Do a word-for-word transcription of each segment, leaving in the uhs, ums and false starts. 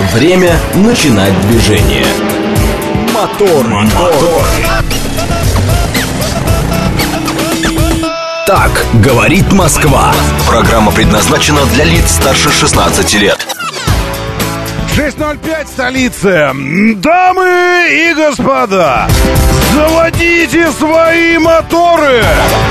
Время начинать движение. Мотор, мотор. Так говорит Москва. Программа предназначена для лиц старше шестнадцати лет. шесть ноль пять, столица. Дамы и господа, заводите свои моторы.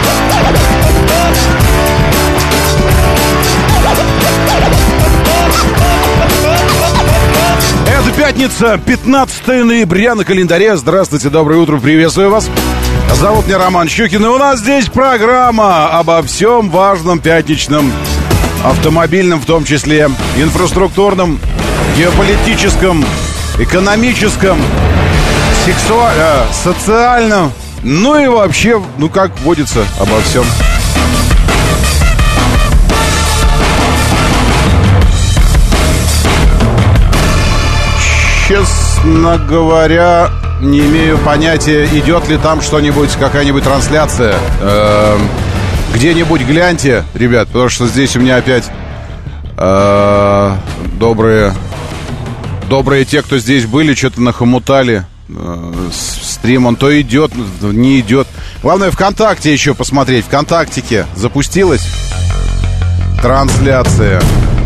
Это пятница, пятнадцатое ноября на календаре. Здравствуйте, доброе утро, приветствую вас. Зовут меня Роман Щукин, и у нас здесь программа обо всем важном пятничном, автомобильном в том числе, инфраструктурном, геополитическом, экономическом, сексуа... э, социальном, ну и вообще, ну как водится, обо всем. Честно говоря, не имею понятия, идет ли там что-нибудь, какая-нибудь трансляция. Э-э- где-нибудь гляньте, ребят, потому что здесь у меня опять э- добрые, добрые те, кто здесь были, что-то нахомутали. Э- стрим, он то идет, не идет. Главное, ВКонтакте еще посмотреть. ВКонтактике запустилась трансляция.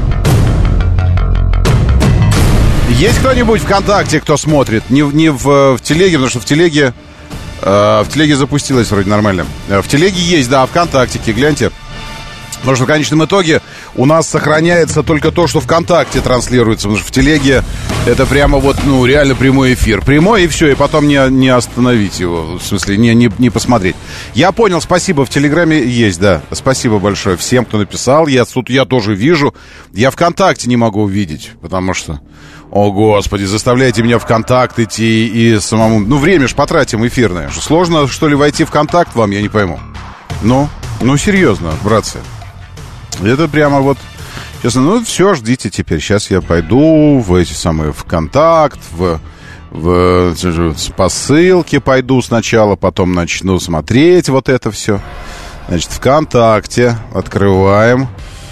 Есть кто-нибудь ВКонтакте, кто смотрит? Не, не в, в телеге, потому что в телеге э, в телеге запустилось вроде нормально. В телеге есть, да, ВКонтактике, гляньте. Потому что в конечном итоге у нас сохраняется только то, что ВКонтакте транслируется. Потому что в телеге это прямо вот, ну, реально прямой эфир. Прямой, и все, и потом не, не остановить его. В смысле, не, не, не посмотреть. Я понял, спасибо, в Телеграме есть, да. Спасибо большое всем, кто написал. Я тут я тоже вижу. Я ВКонтакте не могу увидеть, потому что... О, Господи, заставляйте меня в контакт идти и самому... Ну, время ж потратим эфирное. Сложно, что ли, войти в контакт вам, я не пойму. Ну, ну, серьезно, братцы. Это прямо вот... Честно, ну, все, ждите теперь. Сейчас я пойду в эти самые... В контакт, в... в по ссылке пойду сначала, потом начну смотреть вот это все. Значит, ВКонтакте открываем.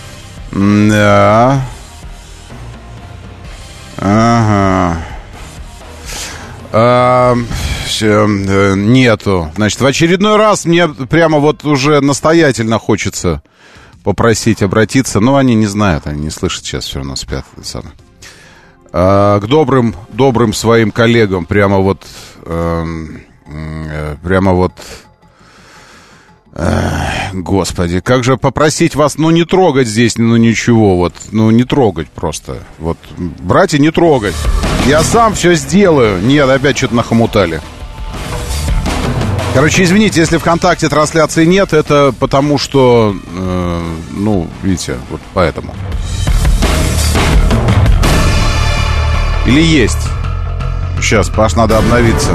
Да... Ага. А, нету. Значит, в очередной раз мне прямо вот уже настоятельно хочется попросить обратиться. Но они не знают, они не слышат, сейчас все равно спят. А, к добрым, добрым своим коллегам прямо вот, э, э, прямо вот. Эх, Господи, как же попросить вас, ну, не трогать здесь, ну, ничего, вот, ну, не трогать просто, вот, братья, не трогать, я сам все сделаю. Нет, опять что-то нахомутали. Короче, извините, если ВКонтакте трансляции нет, это потому что, э, ну, видите, вот поэтому. Или есть? Сейчас, Паш, надо обновиться.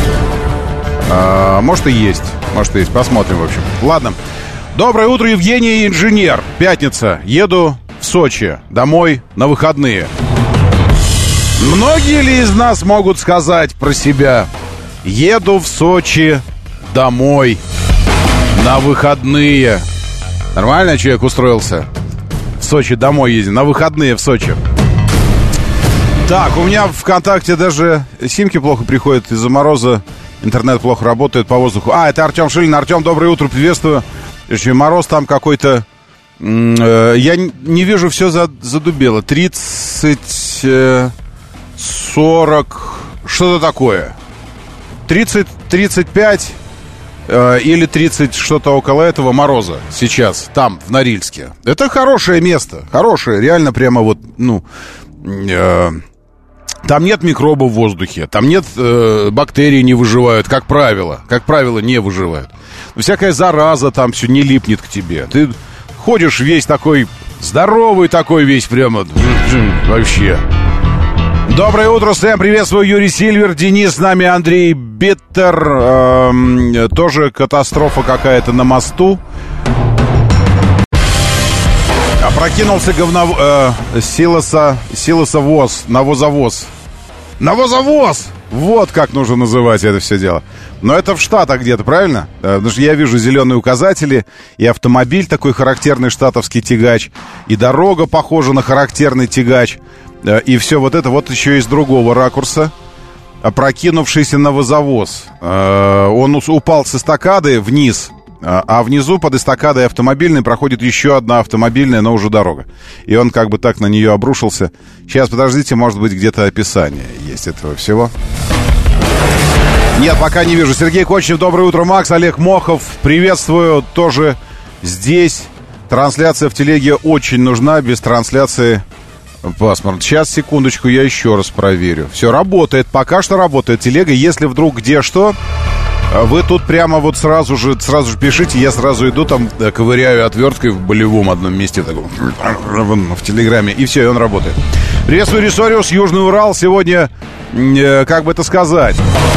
А, может и есть. Может и есть. Посмотрим, в общем. Ладно. Доброе утро, Евгений, инженер. Пятница. Еду в Сочи. Домой на выходные. Многие ли из нас могут сказать про себя: еду в Сочи домой на выходные? Нормально человек устроился? В Сочи домой ездит. На выходные в Сочи. Так, у меня в ВКонтакте даже симки плохо приходят из-за мороза. Интернет плохо работает по воздуху. А, это Артем Шилин. Артем, доброе утро, приветствую. Мороз там какой-то... Э, я не вижу, все задубело. тридцать, сорок... Что-то такое. тридцать, тридцать пять э, или тридцать, что-то около этого мороза сейчас, там, в Норильске. Это хорошее место. Хорошее, реально прямо вот, ну... Э, Там нет микробов в воздухе, там нет э, бактерий, не выживают, как правило, как правило, не выживают. Но всякая зараза там все не липнет к тебе. Ты ходишь весь такой здоровый, такой весь прямо вообще. Доброе утро, всем приветствую, Юрий Сильвер, Денис, с нами Андрей Биттер. Э, тоже катастрофа какая-то на мосту. Опрокинулся говно... Э, силоса... Силосовоз. Навозовоз. Навозовоз! Вот как нужно называть это все дело. Но это в Штатах где-то, правильно? Э, потому что я вижу зеленые указатели, и автомобиль такой характерный штатовский тягач, и дорога похожа на характерный тягач. И все вот это вот еще из другого ракурса. Опрокинувшийся навозовоз. Он упал с эстакады вниз, а внизу под эстакадой автомобильной проходит еще одна автомобильная, но уже дорога. И он как бы так на нее обрушился. Сейчас, подождите, может быть, где-то описание есть этого всего. Нет, пока не вижу. Сергей Кочнев, доброе утро, Макс. Олег Мохов, приветствую, тоже здесь. Трансляция в телеге очень нужна, без трансляции пасмурно. Сейчас, секундочку, я еще раз проверю. Все, работает, пока что работает телега. Если вдруг где что, вы тут прямо вот сразу же, сразу же пишите. Я сразу иду там, ковыряю отверткой в болевом одном месте, таком, в Телеграме, и все, и он работает. Приветствую, Ресориус, Южный Урал. Сегодня, э, как бы это сказать,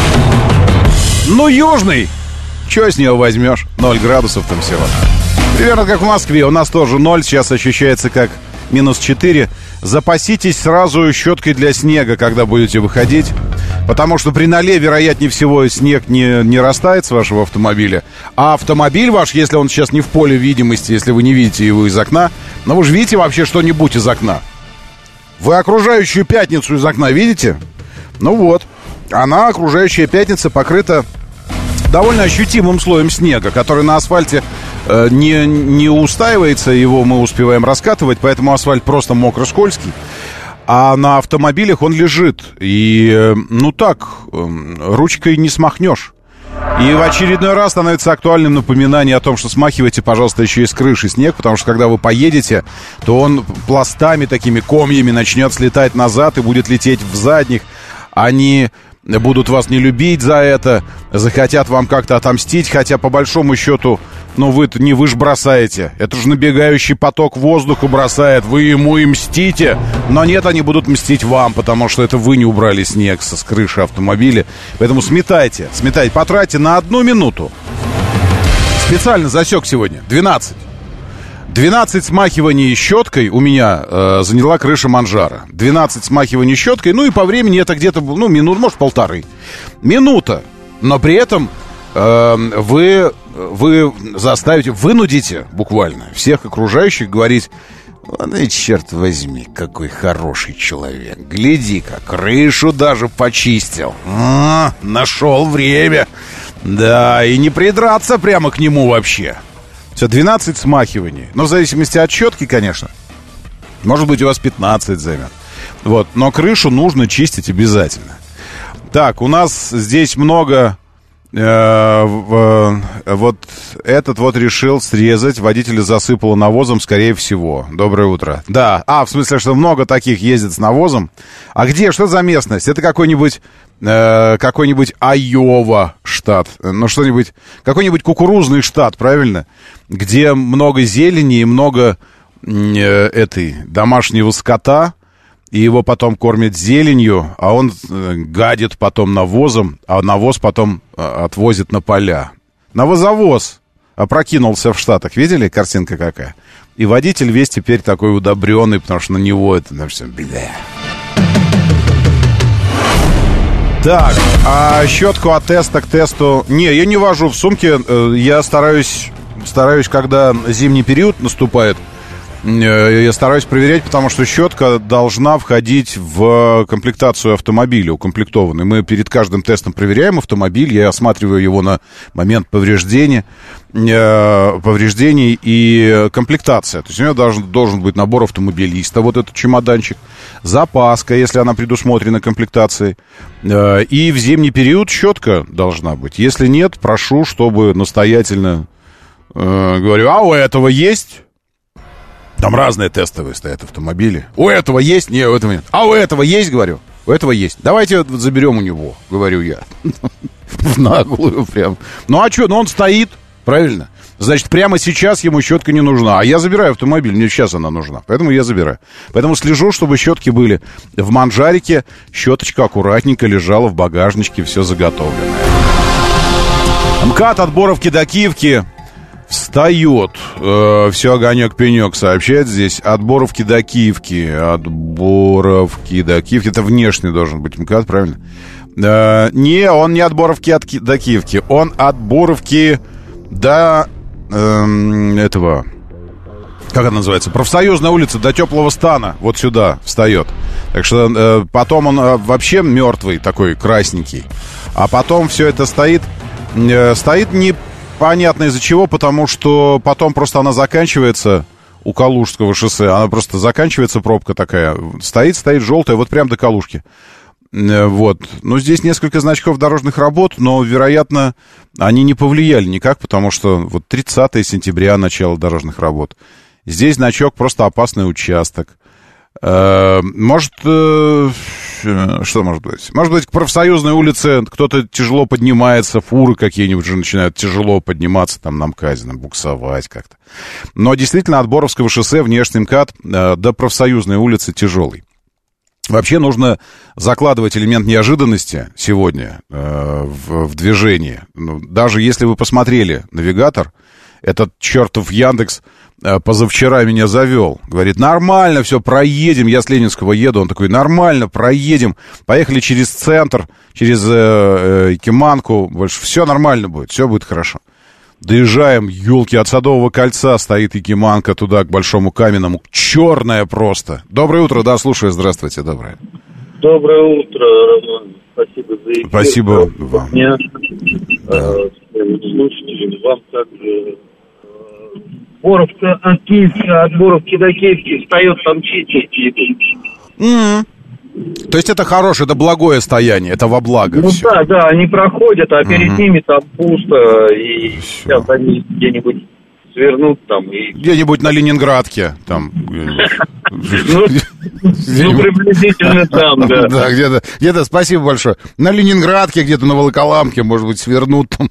ну, южный. Че с него возьмешь? Ноль градусов там всего. Примерно как в Москве. У нас тоже ноль. Сейчас ощущается как минус четыре. Запаситесь сразу щеткой для снега, когда будете выходить. Потому что при ноле, вероятнее всего, снег не, не растает с вашего автомобиля. А автомобиль ваш, если он сейчас не в поле видимости, если вы не видите его из окна, но вы же видите вообще что-нибудь из окна. Вы окружающую пятницу из окна видите? Ну вот. Она, окружающая пятница, покрыта довольно ощутимым слоем снега, который на асфальте э, не, не устаивается, его мы успеваем раскатывать, поэтому асфальт просто мокро-скользкий. А на автомобилях он лежит. И, э, ну так, э, ручкой не смахнешь. И в очередной раз становится актуальным напоминание о том, что смахивайте, пожалуйста, еще и с крыши снег, потому что когда вы поедете, то он пластами, такими комьями начнет слетать назад и будет лететь в задних. Они будут вас не любить за это, захотят вам как-то отомстить, хотя по большому счету, ну вы не вы ж бросаете. Это же набегающий поток воздуха бросает, вы ему и мстите. Но нет, они будут мстить вам, потому что это вы не убрали снег с крыши автомобиля. Поэтому сметайте, сметайте, потратьте на одну минуту. Специально засек сегодня, двенадцать. двенадцать смахиваний щеткой у меня э, заняла крыша Манжара. двенадцать смахиваний щеткой, ну и по времени это где-то, ну, минут, может, полторы. Минута. Но при этом э, вы, вы заставите, вынудите буквально всех окружающих говорить: ну, черт возьми, какой хороший человек. Гляди-ка, крышу даже почистил. А, нашел время. Да, и не придраться прямо к нему вообще. Все, двенадцать смахиваний. Но в зависимости от щетки, конечно. Может быть, у вас пятнадцать займет. Вот, но крышу нужно чистить обязательно. Так, у нас здесь много... Э, в, вот этот вот решил срезать. Водителя засыпало навозом, скорее всего. Доброе утро. Да, а, в смысле, что много таких ездит с навозом. А где? Что за местность? Это какой-нибудь... Э, какой-нибудь Айова штат. Ну, что-нибудь... Какой-нибудь кукурузный штат, правильно? Где много зелени и много э, этой домашнего скота. И его потом кормят зеленью, а он э, гадит потом навозом, а навоз потом э, отвозит на поля. Навозовоз опрокинулся в Штатах. Видели, картинка какая? И водитель весь теперь такой удобренный, потому что на него это... На все, бля. Так, а щетку от теста к тесту... Не, я не вожу в сумке. э, Я стараюсь, стараюсь, когда зимний период наступает, я стараюсь проверять, потому что щетка должна входить в комплектацию автомобиля, укомплектованный. Мы перед каждым тестом проверяем автомобиль, я осматриваю его на момент повреждения, повреждений и комплектация. То есть у него должен, должен быть набор автомобилиста, вот этот чемоданчик, запаска, если она предусмотрена комплектацией, и в зимний период щетка должна быть. Если нет, прошу, чтобы настоятельно говорю: а у этого есть? Там разные тестовые стоят автомобили. У этого есть? Не, у этого нет. А у этого есть, говорю? У этого есть. Давайте вот заберем у него, говорю я. В наглую прям. Ну а что, ну он стоит, правильно? Значит, прямо сейчас ему щетка не нужна. А я забираю автомобиль, мне сейчас она нужна. Поэтому я забираю. Поэтому слежу, чтобы щетки были в манжарике. Щеточка аккуратненько лежала в багажничке, все заготовленное. МКАД от Боровки до Киевки встает. Э, все, огонек-пенек сообщает здесь. От Боровки до Киевки. От Боровки до Киевки. Это внешний должен быть МКАД, правильно? Э, не, он не от Боровки от Ки- до Киевки. Он от Боровки до э, этого... как она называется, Профсоюзная улица до Теплого Стана, вот сюда встает. Так что э, потом он э, вообще мертвый, такой красненький. А потом все это стоит, э, стоит непонятно из-за чего, потому что потом просто она заканчивается у Калужского шоссе, она просто заканчивается, пробка такая, стоит, стоит желтая, вот прям до Калужки. Э, вот. Ну, здесь несколько значков дорожных работ, но, вероятно, они не повлияли никак, потому что вот тридцатое сентября, начало дорожных работ. Здесь значок просто опасный участок. Э, может, э, что может быть? Может быть, к Профсоюзной улице кто-то тяжело поднимается, фуры какие-нибудь же начинают тяжело подниматься, там на МКАДе, буксовать как-то. Но действительно от Боровского шоссе внешний МКАД э, до Профсоюзной улицы тяжелый. Вообще нужно закладывать элемент неожиданности сегодня э, в, в движении. Ну, даже если вы посмотрели навигатор, этот чертов Яндекс э, позавчера меня завел. Говорит, нормально, все, проедем. Я с Ленинского еду. Он такой, нормально, проедем. Поехали через центр, через э, э, Якиманку. Больше все нормально будет, все будет хорошо. Доезжаем, елки, от Садового кольца стоит Якиманка туда, к Большому Каменному. Черная просто. Доброе утро, да, слушаю, здравствуйте, доброе. Доброе утро, Роман. Спасибо за эфир. Спасибо вам. Дня. Да. Слушателям, вам также. Боровка от Киевска, от Боровки до Киевки встает, там чистить. Mm-hmm. То есть это хорошее, это благое стояние, это во благо. Ну все. да, да, они проходят, а перед mm-hmm. ними там пусто, и все. Сейчас они где-нибудь свернут там и... Где-нибудь на Ленинградке, там... Ну, приблизительно там, да. Да, где-то, где-то, спасибо большое. На Ленинградке, где-то на Волоколамке, может быть, свернут там.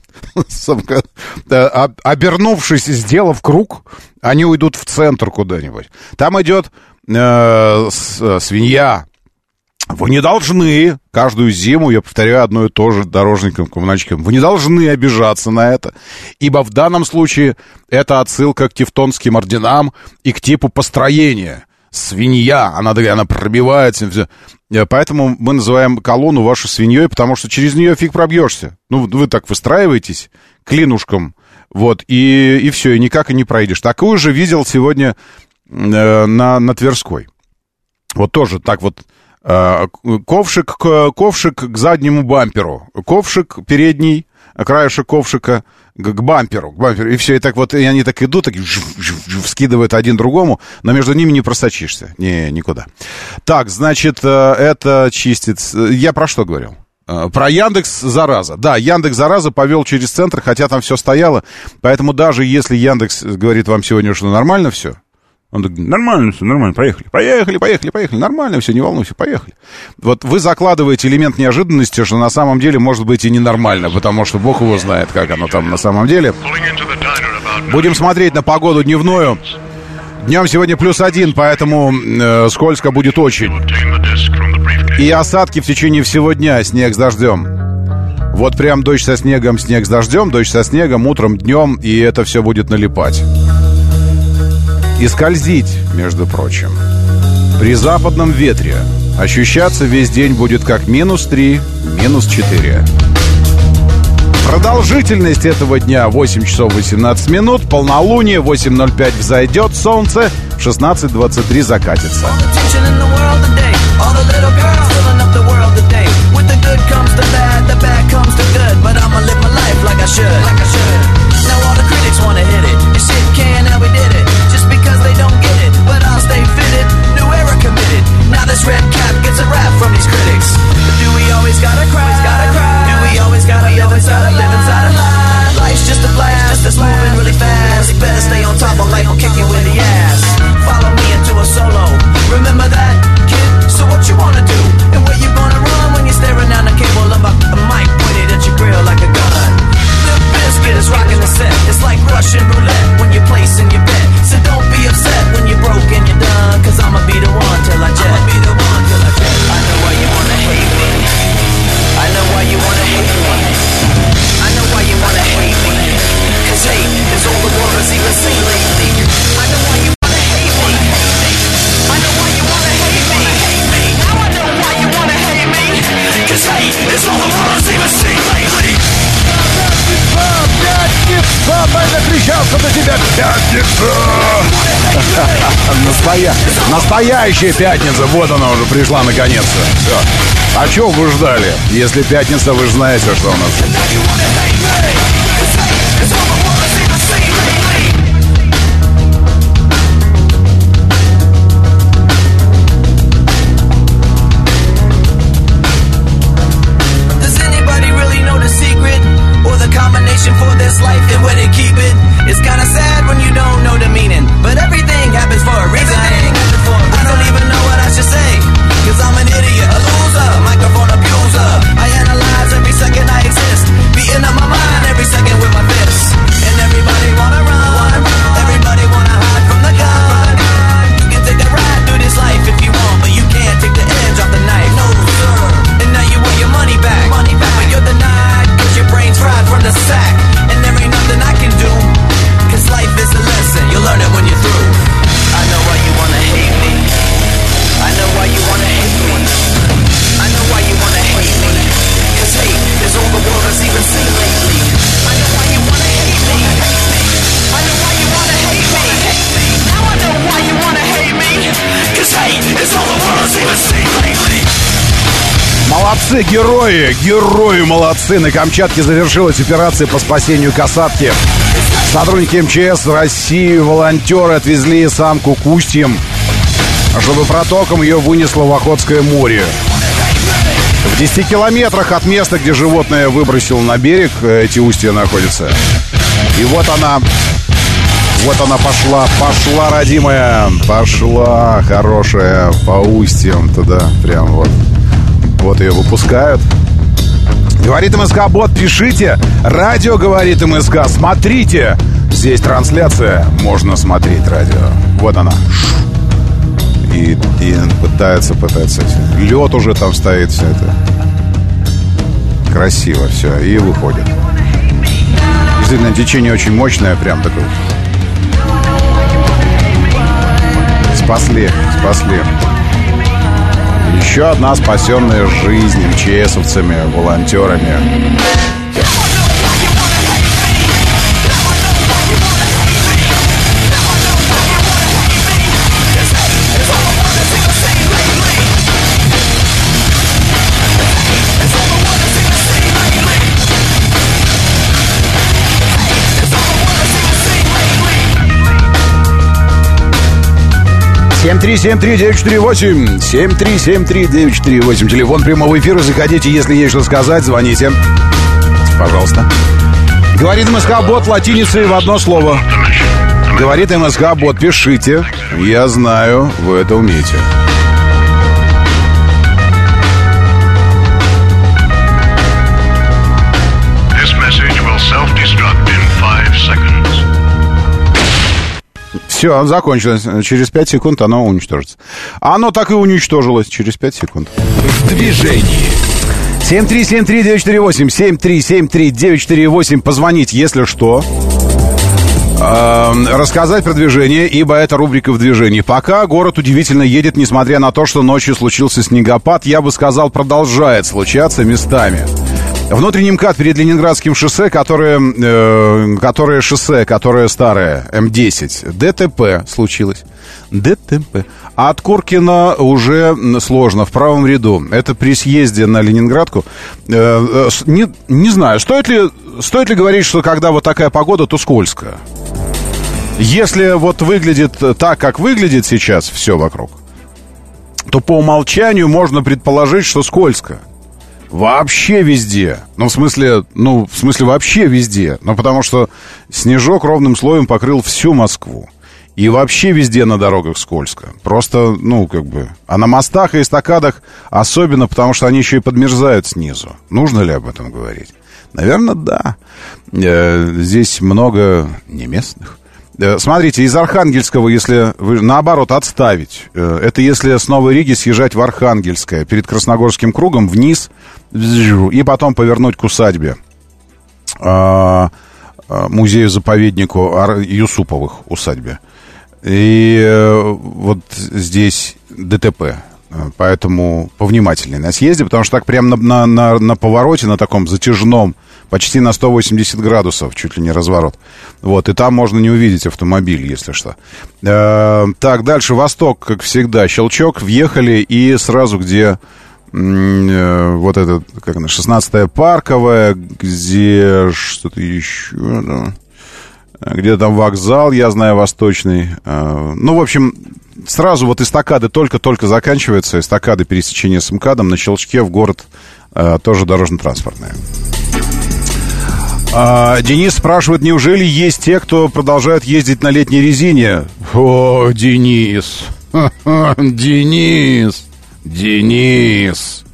Обернувшись, сделав круг, они уйдут в центр куда-нибудь. Там идет свинья. Вы не должны каждую зиму, я повторяю одно и то же дорожникам, коммунальщикам, вы не должны обижаться на это, ибо в данном случае это отсылка к тевтонским орденам и к типу построения. Свинья, она, она пробивается. Все. Поэтому мы называем колонну вашу свиньей, потому что через нее фиг пробьешься. Ну, вы так выстраиваетесь клинушком, вот, и, и все, и никак и не пройдешь. Такую же видел сегодня э, на, на Тверской. Вот тоже так вот. Ковшик, ковшик к заднему бамперу, ковшик передний, краешек ковшика к бамперу, к бамперу, и все, и так вот, и они так идут, так вскидывают один другому, но между ними не просочишься, не, никуда. Так, значит, это чистит, я про что говорил? Про Яндекс, зараза. Да, Яндекс, зараза, повел через центр, хотя там все стояло, поэтому даже если Яндекс говорит вам сегодня, что нормально все, он говорит, нормально все, нормально, поехали, поехали, поехали, поехали, нормально все, не волнуйся, поехали. Вот вы закладываете элемент неожиданности, что на самом деле может быть и ненормально, потому что Бог его знает, как оно там на самом деле. Будем смотреть на погоду дневную. Днем сегодня плюс один, поэтому э, скользко будет очень. И осадки в течение всего дня, снег с дождем. Вот прям дождь со снегом, снег с дождем, дождь со снегом, утром, днем, и это все будет налипать. И скользить, между прочим. При западном ветре ощущаться весь день будет как минус три, минус четыре. Продолжительность этого дня восемь часов восемнадцать минут, полнолуние, восемь ноль пять взойдет солнце, в шестнадцать двадцать три закатится. Now this red cap gets a rap from these critics. But do we always gotta cry? Gotta cry? Do we always gotta live inside a live inside a lie? Life's just a blast, it's moving really fast. You better stay on top or life will kick you in the ass. Follow me into a solo. Remember that, kid? So what you wanna do? And where you gonna run when you're staring down the cable of a, a mic pointed at your grill like a gun? The biscuit is rocking the set. It's like Russian roulette when you're placing your bet. So don't be upset when you're broke and you're done. Cause I'ma be the one till I jet. I'ma be the one till I jet. I know why you wanna hate me. I know why you wanna hate me. I know why you wanna hate me. Cause hate is all the world has even seen lately. I know why you wanna hate me. I know why you wanna hate me. Now I know why you wanna hate me. Cause hate is all the world has even seen lately. Пятница! Закричался на тебя! Пятница! Настоя... Настоящая пятница, вот она уже пришла наконец-то. Все. А чего вы ждали? Если пятница, вы же знаете, что у нас. For this life and where they keep it. It's kinda sad when you don't know the meaning, but everything happens for a reason. I don't even know what I should say, cause I'm an idiot, a loser, microphone abuser. I analyze every second I exist, beating up my mind every second with my fists. And everybody wanna run, everybody wanna hide from the gun. You can take a ride through this life if you want, but you can't take the edge off the knife. No sir. And now you want your money back, money back, but you're denied, cause your brain's fried from the sack. And there ain't nothing I can do, cause life is a lesson, you'll learn it when you're through. I know why you wanna hate me, I know why you wanna hate me, I know why you wanna hate me, cause hate is all the world has even seen lately. I know why you wanna hate me, I know why you wanna hate me, now I know why you wanna hate me, cause hate is all the world has even seen lately. Молодцы, герои, герои молодцы. На Камчатке завершилась операция по спасению касатки. Сотрудники эм че эс России, волонтеры отвезли самку к устьям, чтобы протоком ее вынесло в Охотское море. В десяти километрах от места, где животное выбросило на берег, эти устья находятся. И вот она, вот она пошла, пошла, родимая, пошла, хорошая, по устьям туда, прям вот. Вот ее выпускают. Говорит МСК Бот, пишите. Радио говорит МСК, смотрите. Здесь трансляция, можно смотреть радио. Вот она. И, и пытается, пытается. Лед уже там стоит, все это. Красиво все. И выходит. Действительно, течение очень мощное, прям такое. Спасли, спасли. Еще одна спасенная жизнь эм че эсовцами, волонтерами. семь три семь три девять четыре восемь. семь три семь три девять четыре восемь. Телефон прямого эфира. Заходите, если есть что сказать, звоните. Пожалуйста. Говорит МСК Бот латиницей в одно слово. Говорит МСК Бот, пишите. Я знаю, вы это умеете. Все, закончилось. Через пять секунд оно уничтожится. Оно так и уничтожилось через пять секунд. В движении. семь три семь три девять четыре восемь. семь три семь три девять четыре восемь. Позвонить, если что. Э, рассказать про движение, ибо это рубрика «В движении». Пока город удивительно едет, несмотря на то, что ночью случился снегопад. Я бы сказал, продолжает случаться местами. Внутренний МКАД перед Ленинградским шоссе, которое, э, которое шоссе, которое старое, эм десять, ДТП случилось. ДТП. А от Куркина уже сложно, в правом ряду. Это при съезде на Ленинградку. Э, э, не, не знаю, стоит ли, стоит ли говорить, что когда вот такая погода, то скользко. Если вот выглядит так, как выглядит сейчас все вокруг, то по умолчанию можно предположить, что скользко. Вообще везде. Ну, в смысле, ну, в смысле вообще везде. Ну, потому что снежок ровным слоем покрыл всю Москву. И вообще везде на дорогах скользко. Просто, ну, как бы... А на мостах и эстакадах особенно, потому что они еще и подмерзают снизу. Нужно ли об этом говорить? Наверное, да. Здесь много неместных. Смотрите, из Архангельского, если вы, наоборот, отставить, это если с Новой Риги съезжать в Архангельское, перед Красногорским кругом, вниз, и потом повернуть к усадьбе, музею-заповеднику Юсуповых усадьбе. И вот здесь ДТП, поэтому повнимательнее на съезде, потому что так прямо на, на, на, на повороте, на таком затяжном, почти на сто восемьдесят градусов, чуть ли не разворот. Вот, и там можно не увидеть автомобиль, если что. Э, так, дальше Восток, как всегда, щелчок, въехали, и сразу где... Вот это, как она, шестнадцатая Парковая, где что-то еще, да, где там вокзал, я знаю, Восточный. Ну, в общем, сразу вот эстакады только-только заканчивается, эстакады пересечения с МКАДом, на щелчке в город тоже дорожно-транспортная. Денис спрашивает, неужели есть те, кто продолжает ездить на летней резине? О, Денис, Денис... Денис,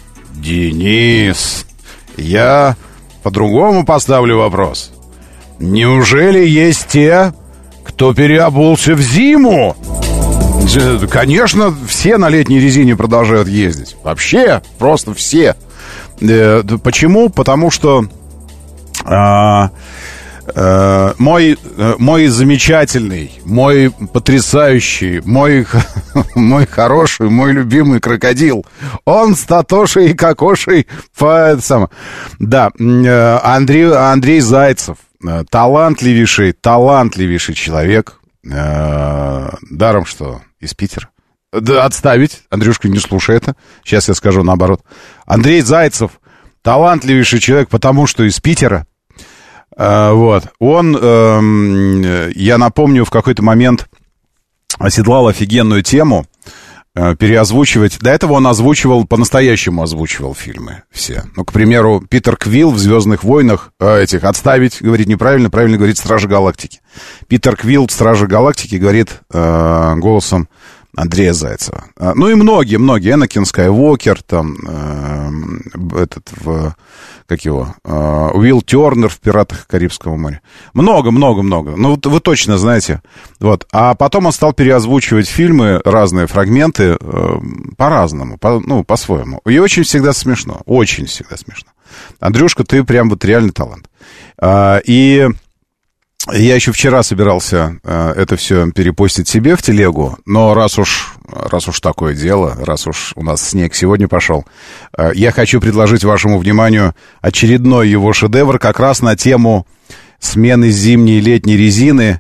Денис, я по-другому поставлю вопрос. Неужели есть те, кто переобулся в зиму? Конечно, все на летней резине продолжают ездить. Вообще, просто все. Почему? Потому что а, а, мой, мой замечательный, мой потрясающий, мой, мой хороший, мой любимый крокодил, он с Татошей и Кокошей по... Само, да, Андрей, Андрей Зайцев, талантливейший, талантливейший человек, даром что из Питера. Да, отставить, Андрюшка, не слушай это, сейчас я скажу наоборот. Андрей Зайцев, талантливейший человек, потому что из Питера. Uh, вот, он, uh, я напомню, в какой-то момент оседлал офигенную тему uh, переозвучивать. До этого он озвучивал, по-настоящему озвучивал фильмы все. Ну, к примеру, Питер Квилл в «Звездных войнах», uh, этих отставить, говорит неправильно, правильно говорит «Стражи Галактики». Питер Квилл в «Страже Галактики» говорит uh, голосом Андрея Зайцева. Uh, ну и многие, многие. Энакин Скайуокер, там, uh, этот в... как его, uh, Уилл Тернер в «Пиратах Карибского моря». Много, много, много. Ну, вы точно знаете. Вот. А потом он стал переозвучивать фильмы, разные фрагменты, uh, по-разному, по, ну, по-своему. И очень всегда смешно. Очень всегда смешно. Андрюшка, ты прям вот реальный талант. Uh, и я еще вчера собирался uh, это все перепостить себе в телегу, но раз уж, раз уж такое дело, раз уж у нас снег сегодня пошел, uh, я хочу предложить вашему вниманию очередной его шедевр как раз на тему смены зимней и летней резины.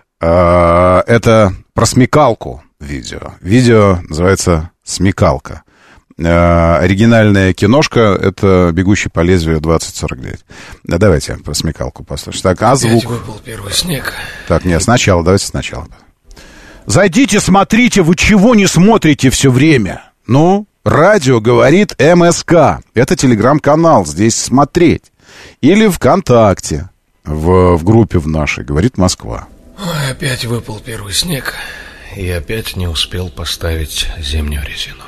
Uh, это про смекалку видео. Видео называется «Смекалка». Uh, оригинальная киношка — это «Бегущий по лезвию» двадцать сорок девять. Да, давайте про смекалку послушаем. Так, а звук... Опять выпал первый снег. Так, нет, сначала, давайте сначала. Зайдите, смотрите, вы чего не смотрите все время? Ну, радио говорит МСК. Это телеграм-канал, здесь смотреть. Или ВКонтакте, в, в группе в нашей, говорит Москва. Ой, опять выпал первый снег, и опять не успел поставить зимнюю резину.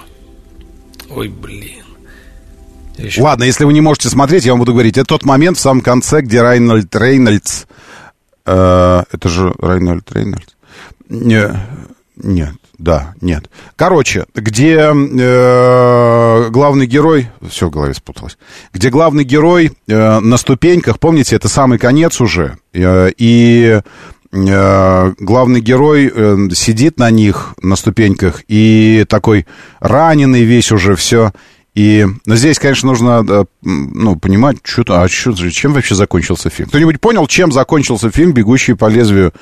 Ой, блин. Еще... Ладно, если вы не можете смотреть, я вам буду говорить. Это тот момент в самом конце, где Райнольд Рейнольдс... Э, это же Райнольд Рейнольдс? Не, нет, да, нет. Короче, где э, главный герой... Все в голове спуталось. Где главный герой э, на ступеньках, помните, это самый конец уже, э, и... главный герой э, сидит на них, на ступеньках, и такой раненый весь уже, все. И, но здесь, конечно, нужно э, ну, понимать, что-то, а что, чем вообще закончился фильм. Кто-нибудь понял, чем закончился фильм «Бегущий по лезвию»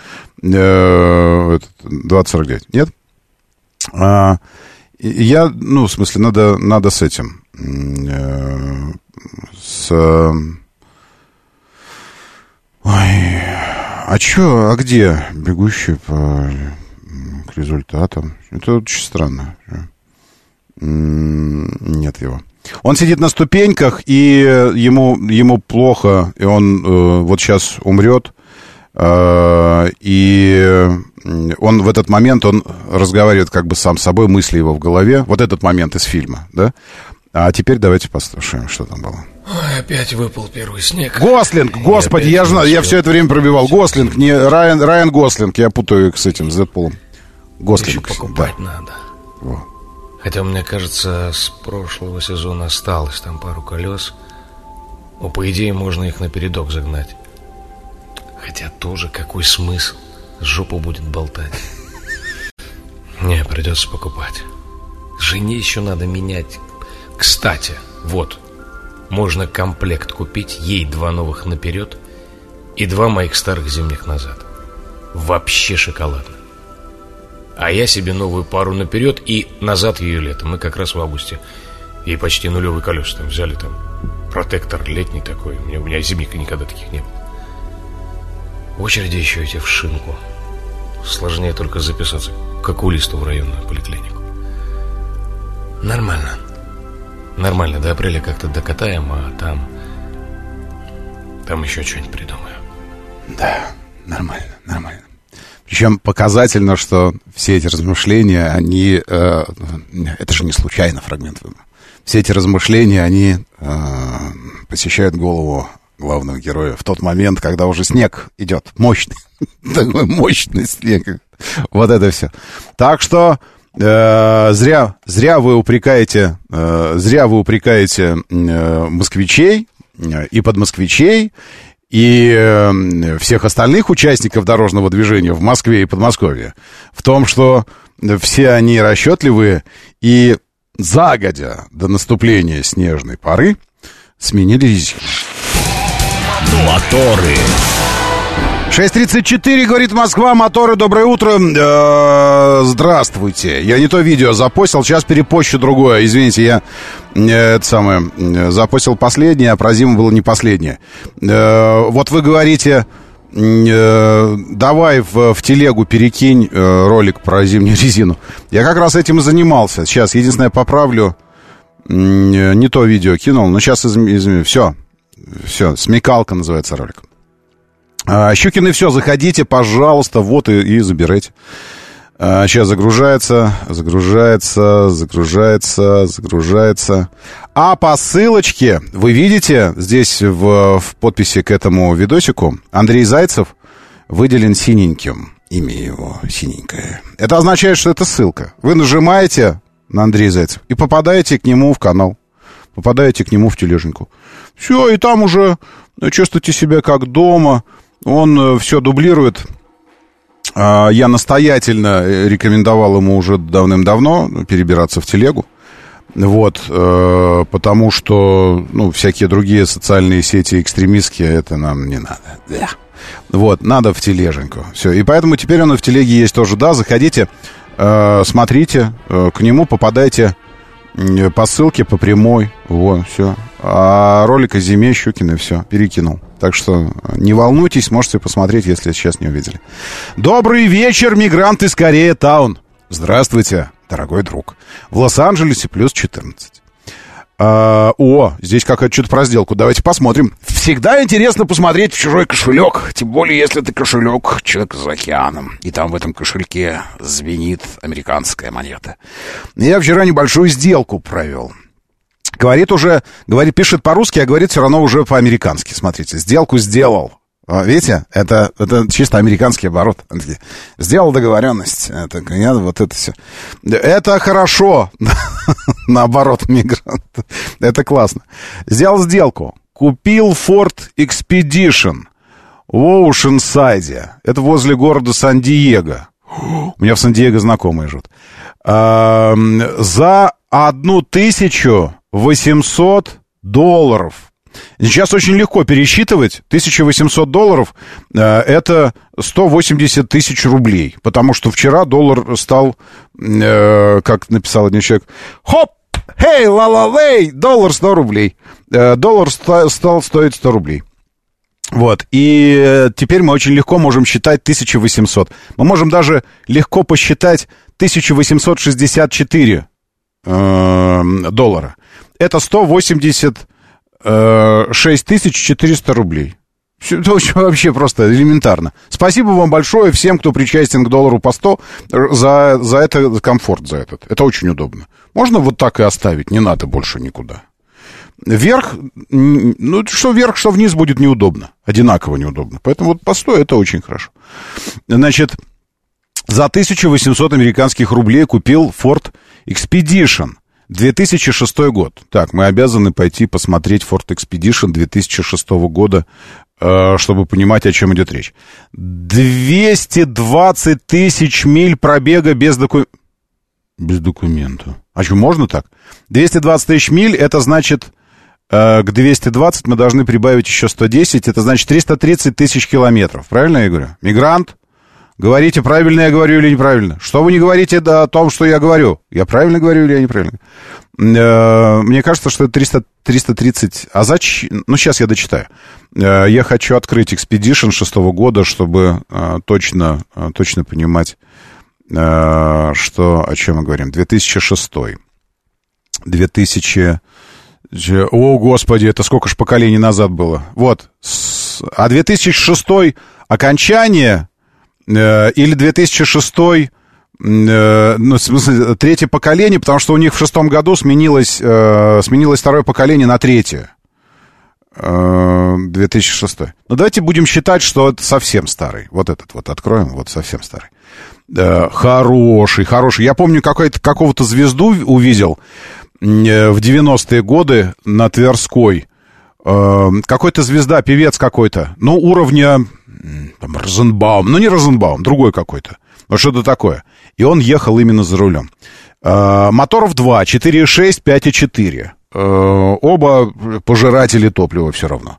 э, двадцать сорок девять? Нет? А, я, ну, в смысле, надо, надо с этим, э, с... Ой... А чё, а где «Бегущий по... к результатам»? Это очень странно. Нет его. Он сидит на ступеньках, и ему, ему плохо, и он э, вот сейчас умрет. Э, и он в этот момент, он разговаривает как бы сам с собой, мысли его в голове. Вот этот момент из фильма, да? А теперь давайте послушаем, что там было. Ой, опять выпал первый снег. Гослинг, господи, я знаю, я все это время пробивал. Гослинг, не Райан, Райан Гослинг, я путаю их с этим, с Дэдпулом. Гослинг. Еще покупать да. надо. Во. Хотя, мне кажется, с прошлого сезона осталось там пару колес. Но, по идее, можно их напередок загнать. Хотя тоже какой смысл? Жопу будет болтать. Не, придется покупать. Жене еще надо менять. Кстати, вот. можно комплект купить, ей два новых наперед и два моих старых зимних назад. Вообще шоколадно. А я себе новую пару наперед и назад ее летом. Мы как раз в августе. Ей почти нулевые колеса там взяли, там протектор летний такой. У меня, у меня зимних никогда таких не было. Очереди еще эти в шинку. Сложнее только записаться к окулисту в районную поликлинику. Нормально. Нормально, до апреля как-то докатаем, а там... Там еще что-нибудь придумаю. Да, нормально, нормально. Причем показательно, что все эти размышления, они... Э, это же не случайно фрагмент. Все эти размышления, они э, посещают голову главного героя в тот момент, когда уже снег идет. Мощный. Такой мощный снег. Вот это все. Так что э, зря, зря вы упрекаете, э, зря вы упрекаете э, москвичей э, и подмосквичей, и э, всех остальных участников дорожного движения в Москве и Подмосковье в том, что все они расчетливые и загодя до наступления снежной поры сменили резину. Моторы. шесть тридцать четыре, говорит Москва, моторы, доброе утро. Э-э- здравствуйте. Я не то видео запостил, сейчас перепощу другое. Извините, я э, это самое, э, запостил последнее, а про зиму было не последнее. Э-э- вот вы говорите, э- давай в, в телегу перекинь э, ролик про зимнюю резину. Я как раз этим и занимался. Сейчас, единственное, поправлю, э- не то видео кинул, но сейчас изменю. Изм... Все, все, смекалка называется ролик. А, Щукины, все, заходите, пожалуйста, вот и, и забирайте. А, сейчас загружается, загружается, загружается, загружается. А по ссылочке, вы видите, здесь в, в подписи к этому видосику Андрей Зайцев выделен синеньким. Имя его синенькое. Это означает, что это ссылка. Вы нажимаете на Андрея Зайцева и попадаете к нему в канал. Попадаете к нему в тележеньку. Все, и там уже чувствуйте себя как дома. Он все дублирует. Я настоятельно рекомендовал ему уже давным-давно перебираться в телегу. Вот, потому что, ну, всякие другие социальные сети экстремистские, это нам не надо. Да. Вот, надо в тележеньку. Все, и поэтому теперь он и в телеге есть тоже. Да, заходите, смотрите, к нему попадайте по ссылке, по прямой. Вот, все. А ролик о зиме Щукина, все, перекинул. Так что не волнуйтесь, можете посмотреть, если сейчас не увидели. Добрый вечер, мигранты с Корея Таун. Здравствуйте, дорогой друг. В Лос-Анджелесе плюс четырнадцать. А, о, здесь какая-то что-то про сделку. Давайте посмотрим. Всегда интересно посмотреть в чужой кошелек. Тем более, если это кошелек человека за океаном. И там в этом кошельке звенит американская монета. Я вчера небольшую сделку провел. Говорит уже, говорит, пишет по-русски, а говорит все равно уже по-американски. Смотрите, сделку сделал. Видите, это, это чисто американский оборот. Сделал договоренность. Это, я, вот это все. Это хорошо. Наоборот, мигрант. Это классно. Сделал сделку. Купил Ford Expedition в Оушенсайде. Это возле города Сан-Диего. У меня в Сан-Диего знакомые живут. А, за одну тысячу восемьсот долларов. Сейчас очень легко пересчитывать. тысяча восемьсот долларов э, это сто восемьдесят тысяч рублей. Потому что вчера доллар стал, э, как написал один человек, хоп, хей, ла-ла-лей, доллар сто рублей. Э, доллар ста- стал стоить сто рублей. Вот, и теперь мы очень легко можем считать тысяча восемьсот. Мы можем даже легко посчитать тысяча восемьсот шестьдесят четыре э, доллара. Это сто восемьдесят шесть тысяч четыреста рублей. Это очень, вообще просто элементарно. Спасибо вам большое всем, кто причастен к доллару по сто, за, за это комфорт, за этот. Это очень удобно. Можно вот так и оставить, не надо больше никуда. Вверх, ну, что вверх, что вниз будет неудобно. Одинаково неудобно. Поэтому вот по сто это очень хорошо. Значит, за тысячу восемьсот американских рублей купил Ford Expedition. две тысячи шестой год. Так, мы обязаны пойти посмотреть Ford Expedition две тысячи шестого года, э, чтобы понимать, о чем идет речь. двести двадцать тысяч миль пробега без доку... без документа. А что, можно так? двести двадцать тысяч миль, это значит К двести двадцать мы должны прибавить еще сто десять. Это значит триста тридцать тысяч километров. Правильно я говорю? Мигрант? Говорите, правильно я говорю или неправильно? Что вы не говорите о том, что я говорю? Я правильно говорю или я неправильно? Мне кажется, что это триста, триста тридцать... А зачем? Ну, сейчас я дочитаю. Я хочу открыть Expedition шестого года, чтобы точно, точно понимать, что, о чем мы говорим. две тысячи шестой. две тысячи... О, господи, это сколько ж поколений назад было. Вот. А две тысячи шестой окончание э, или две тысячи шестой, э, ну, в смысле, третье поколение, потому что у них в шестом году сменилось, э, сменилось второе поколение на третье. Э, две тысячи шестой. Ну, давайте будем считать, что это совсем старый. Вот этот вот откроем, вот совсем старый. Э, хороший, хороший. Я помню, какой-то, какого-то звезду увидел в девяностые годы на Тверской. Какой-то звезда, певец какой-то. Ну, уровня там, Розенбаум. Ну, не Розенбаум, другой какой-то. Вот что-то такое. И он ехал именно за рулем. Моторов два, четыре и шесть, пять и четыре. Оба пожиратели топлива все равно.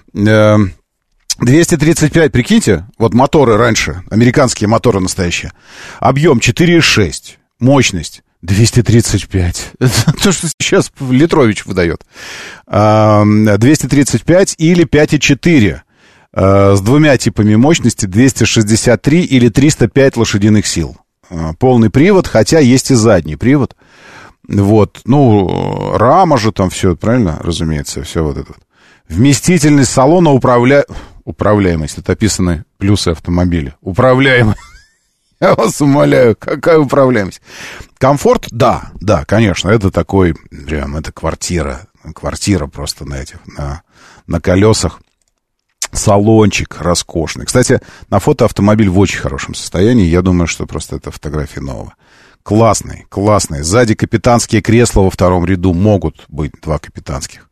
двести тридцать пять, прикиньте, вот моторы раньше, американские моторы настоящие. Объем четыре и шесть, мощность двести тридцать пять. Это то, что сейчас Литрович выдает. двести тридцать пять или пять и четыре. С двумя типами мощности двести шестьдесят три или триста пять лошадиных сил. Полный привод, хотя есть и задний привод. Вот. Ну, рама же там все, правильно? Разумеется, все вот это вот. Вместительность салона, управля... управляемость. Это описаны плюсы автомобиля. Управляемость. Я вас умоляю, какая управляемость. Комфорт? Да, да, конечно, это такой, прям, это квартира, квартира просто на этих, на, на колесах. Салончик роскошный. Кстати, на фото автомобиль в очень хорошем состоянии, я думаю, что просто это фотография нового. Классный, классный. Сзади капитанские кресла во втором ряду, могут быть два капитанских.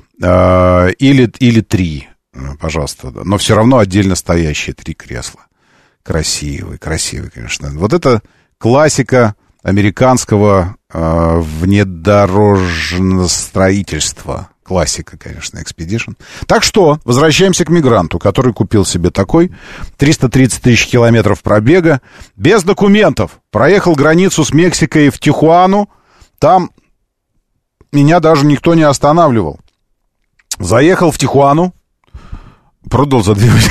Или, или три, пожалуйста, но все равно отдельно стоящие три кресла. Красивый, красивый, конечно. Вот это классика американского э, внедорожного строительства. Классика, конечно, Expedition. Так что, возвращаемся к мигранту, который купил себе такой. триста тридцать тысяч километров пробега. Без документов. Проехал границу с Мексикой в Тихуану. Там меня даже никто не останавливал. Заехал в Тихуану. Продал за две...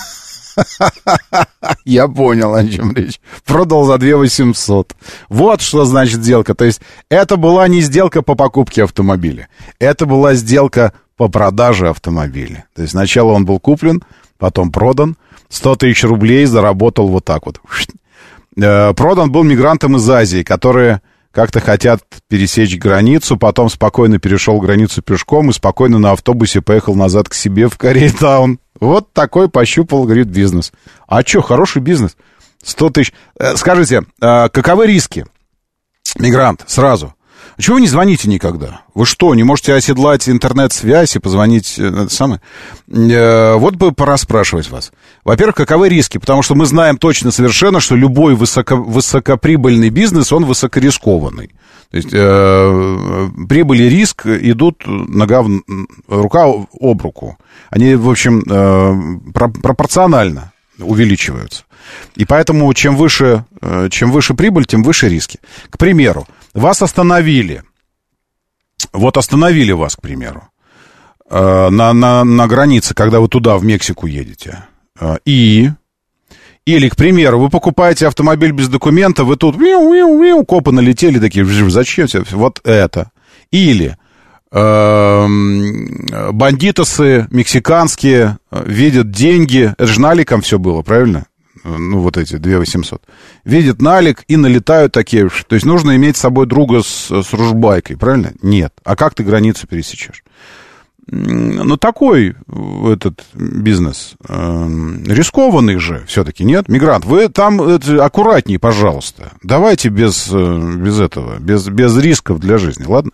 Я понял, о чем речь. Продал за две тысячи восемьсот. Вот что значит сделка. То есть это была не сделка по покупке автомобиля. Это была сделка по продаже автомобиля. То есть сначала он был куплен, потом продан. сто тысяч рублей заработал вот так вот. Продан был мигрантам из Азии, которые как-то хотят пересечь границу, потом спокойно перешел границу пешком и спокойно на автобусе поехал назад к себе в Корейтаун. Вот такой пощупал, говорит, бизнес. А что, хороший бизнес. сто тысяч. Скажите, каковы риски? Мигрант, сразу. А чего вы не звоните никогда? Вы что, не можете оседлать интернет-связь и позвонить? Это самое? Вот бы пора спрашивать вас. Во-первых, каковы риски? Потому что мы знаем точно совершенно, что любой высоко, высокоприбыльный бизнес, он высокорискованный. То есть э, прибыль и риск идут нога в, рука об руку. Они, в общем, э, про, пропорционально увеличиваются. И поэтому чем выше, э, чем выше прибыль, тем выше риски. К примеру, вас остановили. Вот остановили вас, к примеру, э, на, на, на границе, когда вы туда, в Мексику едете. Э, и... Или, к примеру, вы покупаете автомобиль без документа, вы тут копы налетели, такие, зачем тебе вот это? Или э, бандитосы мексиканские видят деньги, это же наликом все было, правильно? Ну, вот эти две тысячи восемьсот. Видят налик и налетают такие. То есть нужно иметь с собой друга с, с ружбайкой, правильно? Нет. А как ты границу пересечешь? Ну, такой этот бизнес. Рискованный же все-таки, нет? Мигрант, вы там это, аккуратней, пожалуйста. Давайте без, без этого, без, без рисков для жизни, ладно?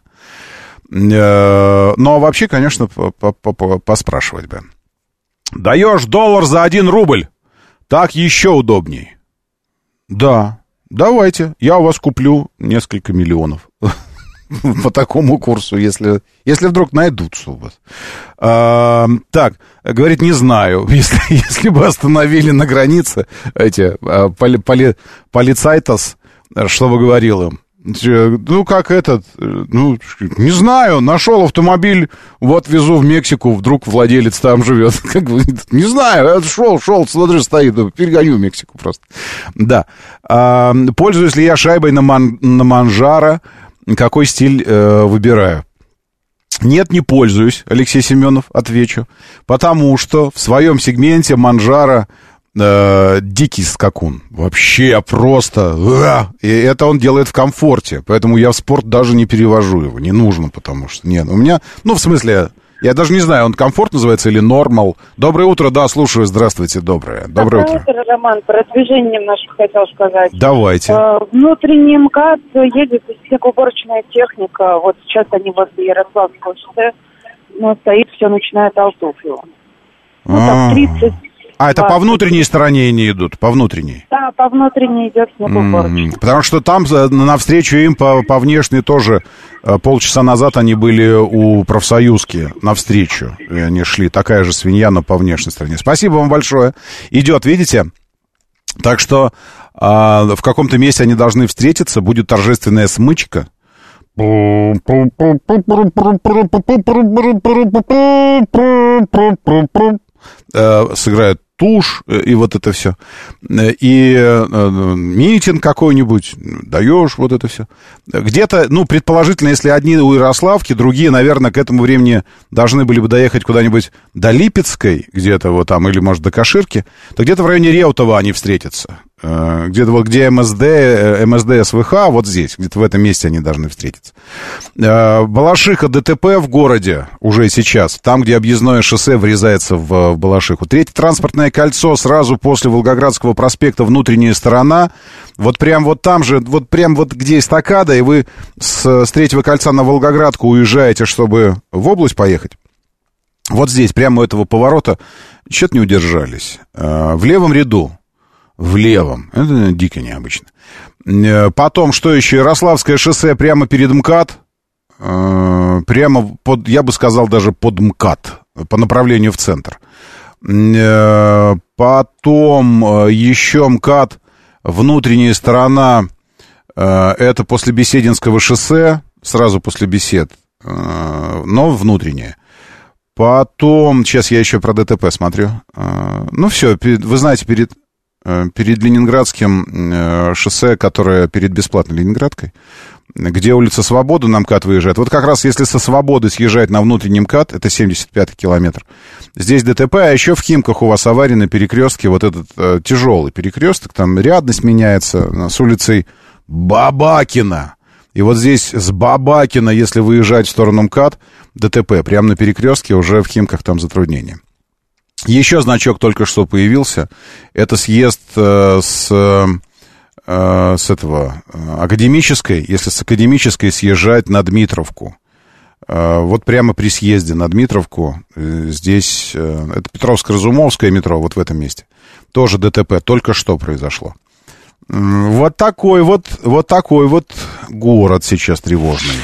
Но вообще, конечно, поспрашивать бы. Даешь доллар за один рубль, так еще удобней. Да, давайте, я у вас куплю несколько миллионов. по такому курсу, если, если вдруг найдутся у вас. А, так, говорит, не знаю, если, если бы остановили на границе эти поли, поли, полицайтас, что бы говорил им? Ну, как этот, ну, не знаю, нашел автомобиль, вот везу в Мексику, вдруг владелец там живет. Как бы, не знаю, шел, шел, смотри, стоит, перегоню в Мексику просто. Да. А, пользуюсь ли я шайбой на, ман, на Манжаро? Какой стиль э, выбираю? Нет, не пользуюсь, Алексей Семенов, отвечу. Потому что в своем сегменте Манжаро э, дикий скакун. Вообще просто. Э, и это он делает в комфорте. Поэтому я в спорт даже не перевожу его. Не нужно, потому что... Нет, у меня... Ну, в смысле... Я даже не знаю, он комфорт называется или нормал. Доброе утро, да, слушаю, здравствуйте, доброе. Доброе, Доброе утро. утро, Роман, про движение немножко хотел сказать. Давайте. Э, внутренний МКАД едет снегоуборочная техника, вот сейчас они возле Ярославского шоссе, но стоит все, начинает Алтуфьево. Ну, там тридцать. А, это по внутренней стороне они идут, по внутренней? Да, по внутренней идет снегоуборочная. Mm-hmm. Потому что там навстречу им по, по внешней тоже полчаса назад они были у профсоюзки навстречу. И они шли, такая же свинья, но по внешней стороне. Спасибо вам большое. Идет, видите? Так что а, в каком-то месте они должны встретиться, будет торжественная смычка. Сыграют тушь и вот это все. И э, митинг какой-нибудь, даешь вот это все. Где-то, ну, предположительно, если одни у Ярославки, другие, наверное, к этому времени должны были бы доехать куда-нибудь до Липецкой, где-то вот там, или, может, до Каширки, то где-то в районе Реутова они встретятся. Где-то вот где МСД, МСД СВХ, вот здесь, где-то в этом месте они должны встретиться. Балашиха, ДТП в городе уже сейчас, там, где объездное шоссе врезается в, в Балашиху. Третье транспортное кольцо сразу после Волгоградского проспекта, внутренняя сторона. Вот прям вот там же, вот прям вот где эстакада, и вы с, с третьего кольца на Волгоградку уезжаете, чтобы в область поехать. Вот здесь, прямо у этого поворота, что-то не удержались. В левом ряду. В левом. Это дико необычно. Потом, что еще? Ярославское шоссе прямо перед МКАД. Прямо под, я бы сказал, даже под МКАД. По направлению в центр. Потом еще МКАД. Внутренняя сторона. Это после Бесединского шоссе. Сразу после Бесед. Но внутренняя. Потом, сейчас я еще про ДТП смотрю. Ну все, вы знаете, перед... перед Ленинградским шоссе, которое перед бесплатной Ленинградкой, где улица Свободы на МКАД выезжает. Вот как раз если со Свободы съезжать на внутренний МКАД, это семьдесят пятый километр, здесь ДТП, а еще в Химках у вас авария на перекрестке, вот этот э, тяжелый перекресток, там рядность меняется с улицей Бабакина. И вот здесь с Бабакина, если выезжать в сторону МКАД, ДТП, прямо на перекрестке, уже в Химках там затруднения. Еще значок только что появился. Это съезд э, с, э, с этого э, Академической. Если с Академической съезжать на Дмитровку. Э, вот прямо при съезде на Дмитровку. Э, здесь, э, это Петровско-Разумовское метро, вот в этом месте. Тоже ДТП, только что произошло. Э, вот такой вот, вот такой вот город сейчас тревожный.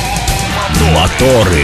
Моторы.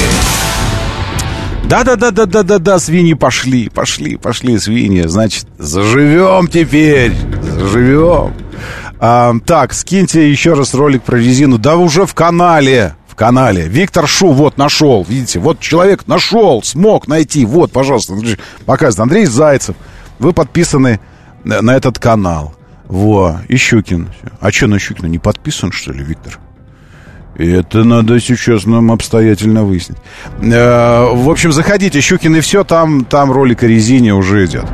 Да-да-да-да-да-да-да, свиньи пошли, пошли, пошли свиньи. Значит, заживем теперь, заживем. А, так, скиньте еще раз ролик про резину. Да уже в канале, в канале. Виктор Шу, вот, нашел, видите, вот человек нашел, смог найти. Вот, пожалуйста, показывает Андрей Зайцев. Вы подписаны на, на этот канал. Во, и Щукин. А что на Щукина, не подписан, что ли, Виктор? Это надо сейчас нам обстоятельно выяснить. э, В общем, заходите, Щукин и все. Там, там ролик о резине уже идет.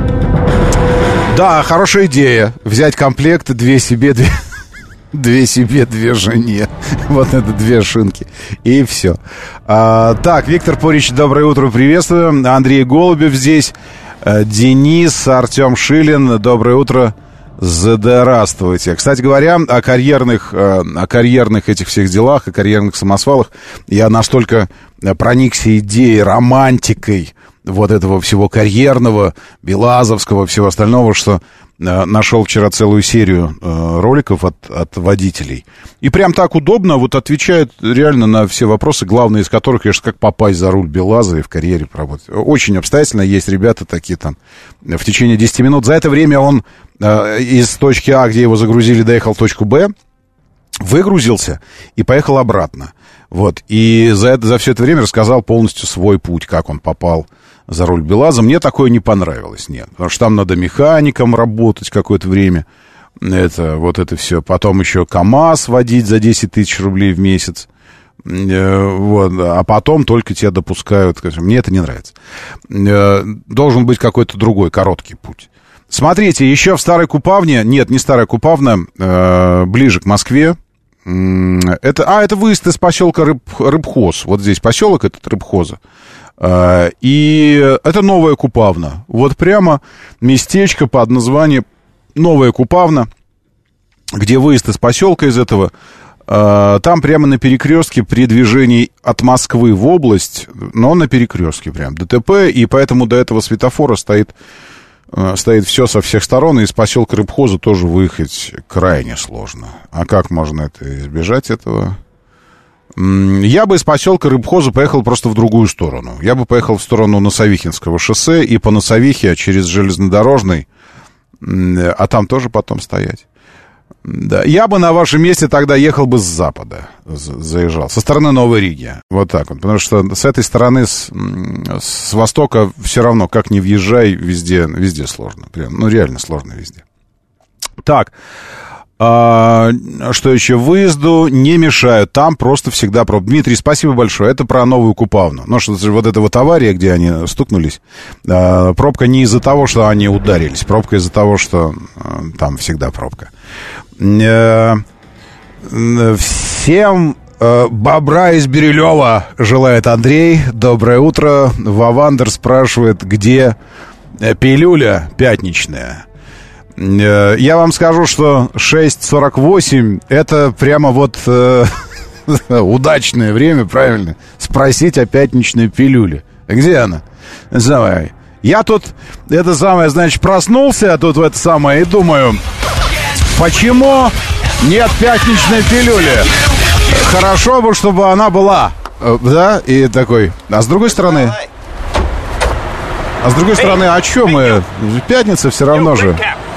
Да, хорошая идея. Взять комплект, две себе, две, две себе, две жене. Вот это две шинки. И все. а, Так, Виктор Порич, доброе утро, приветствую. Андрей Голубев здесь. Денис, Артем Шилин, доброе утро. Здравствуйте. Кстати говоря, о карьерных, о карьерных этих всех делах, о карьерных самосвалах я настолько проникся идеей, романтикой вот этого всего карьерного, белазовского, всего остального, что нашел вчера целую серию роликов от, от водителей. И прям так удобно вот отвечают реально на все вопросы, главные из которых, конечно, как попасть за руль БелАЗа и в карьере поработать. Очень обстоятельно. Есть ребята такие там в течение десяти минут. За это время он из точки А, где его загрузили, доехал в точку Б, выгрузился и поехал обратно. Вот. И за, это, за все это время рассказал полностью свой путь, как он попал за руль БелАЗа. Мне такое не понравилось, нет. Потому что там надо механиком работать какое-то время. Это, вот это все. Потом еще КАМАЗ водить за десять тысяч рублей в месяц. Вот. А потом только тебя допускают. Мне это не нравится. Должен быть какой-то другой, короткий путь. Смотрите, еще в Старой Купавне, нет, не Старая Купавна, э, ближе к Москве, это, а, это выезд из поселка Рыб, Рыбхоз, вот здесь поселок этот Рыбхоза, э, и это Новая Купавна, вот прямо местечко под названием Новая Купавна, где выезд из поселка из этого, э, там прямо на перекрестке при движении от Москвы в область, но на перекрестке прям ДТП, и поэтому до этого светофора стоит... Стоит все со всех сторон, и из поселка Рыбхоза тоже выехать крайне сложно. А как можно это избежать этого? Я бы из поселка Рыбхоза поехал просто в другую сторону. Я бы поехал в сторону Носовихинского шоссе и по Носовихе через железнодорожный, а там тоже потом стоять. Да. Я бы на вашем месте тогда ехал бы с запада, заезжал, со стороны Новой Риги, вот так вот, потому что с этой стороны, с, с востока все равно, как ни въезжай, везде, везде сложно, прям, ну реально сложно везде. Так, а, что еще, выезду не мешают, там просто всегда пробка. Дмитрий, спасибо большое, это про Новую Купавну, ну что, вот эта вот авария, где они стукнулись, а, пробка не из-за того, что они ударились, пробка из-за того, что а, там всегда пробка. Всем бобра из Бирюлева желает Андрей. Доброе утро. Вавандер спрашивает, где пилюля пятничная. Я вам скажу, что шесть сорок восемь это прямо вот э, удачное время, правильно, спросить о пятничной пилюле. Где она? Давай. Я тут, это самое, значит, проснулся тут в это самое и думаю... Почему нет пятничной пилюли? Хорошо бы, чтобы она была. Да? И такой. А с другой стороны... А с другой стороны, а что мы? Пятница все равно же.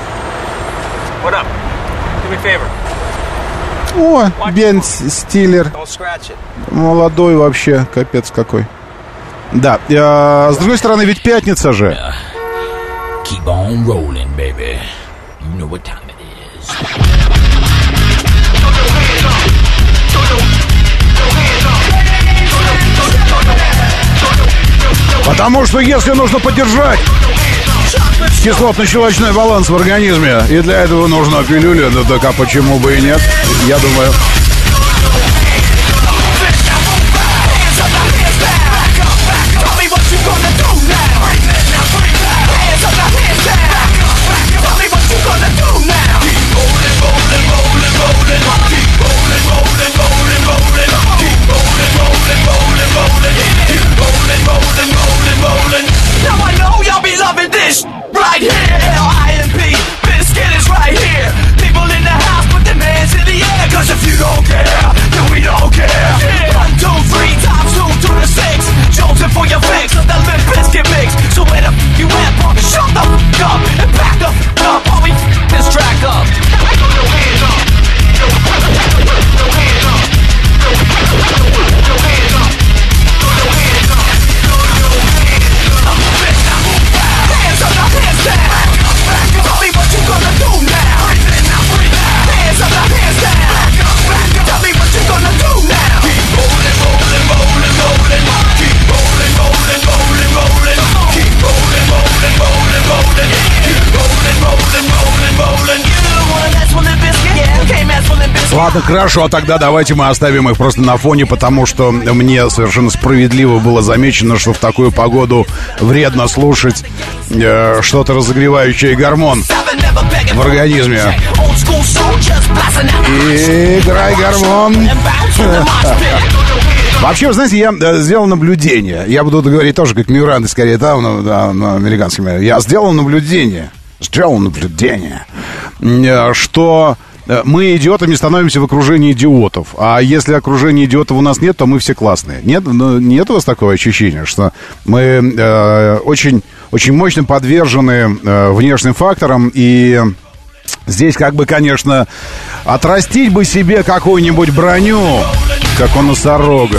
О, Бен Стиллер. Молодой вообще. Капец какой. Да. А с другой стороны, ведь пятница же. Keep on rolling, baby. You know what time it is. Потому что если нужно поддержать кислотно-щелочной баланс в организме, и для этого нужна пилюля, ну так а почему бы и нет, я думаю. Right here, L I M P, Biscuit is right here. People in the house, put their hands in the air. Cause if you don't care, then we don't care. Yeah. One, two, three, times two to the six. Jonesing for your fix of the Limp Bizkit mix. So where the f*** you at, punk? Shut the f*** up and back the f*** up while we f*** this track up. Throw your hands up. Throw your hands up. Throw your hands up. Throw your hands up. Throw your hands up. Hands up, hands down. Tell me what you gonna do now. Hands up, hands down. Tell me what you gonna do now. Keep rolling, rolling, rolling, rolling. Keep rolling, rolling, rolling, rolling. Keep rolling, rolling, rolling, rolling. Keep rolling, rolling, rolling, rolling. You the one that's full of biscuit. Yeah, came as full of biscuit. Ладно, хорошо, тогда давайте мы оставим их просто на фоне, потому что мне совершенно справедливо было замечено, что в такую погоду вредно слушать э, что-то разогревающее гормон в организме. Играй гормон. Вообще, вы знаете, я сделал наблюдение. Я буду говорить тоже как Мюранды, скорее, да, на, на американском. Я сделал наблюдение. сделал наблюдение, что мы идиотами становимся в окружении идиотов. А если окружения идиотов у нас нет, то мы все классные. Нет, ну, нет у вас такого ощущения, что мы э, очень, очень мощно подвержены э, внешним факторам. И здесь как бы, конечно, отрастить бы себе какую-нибудь броню, как у носорога.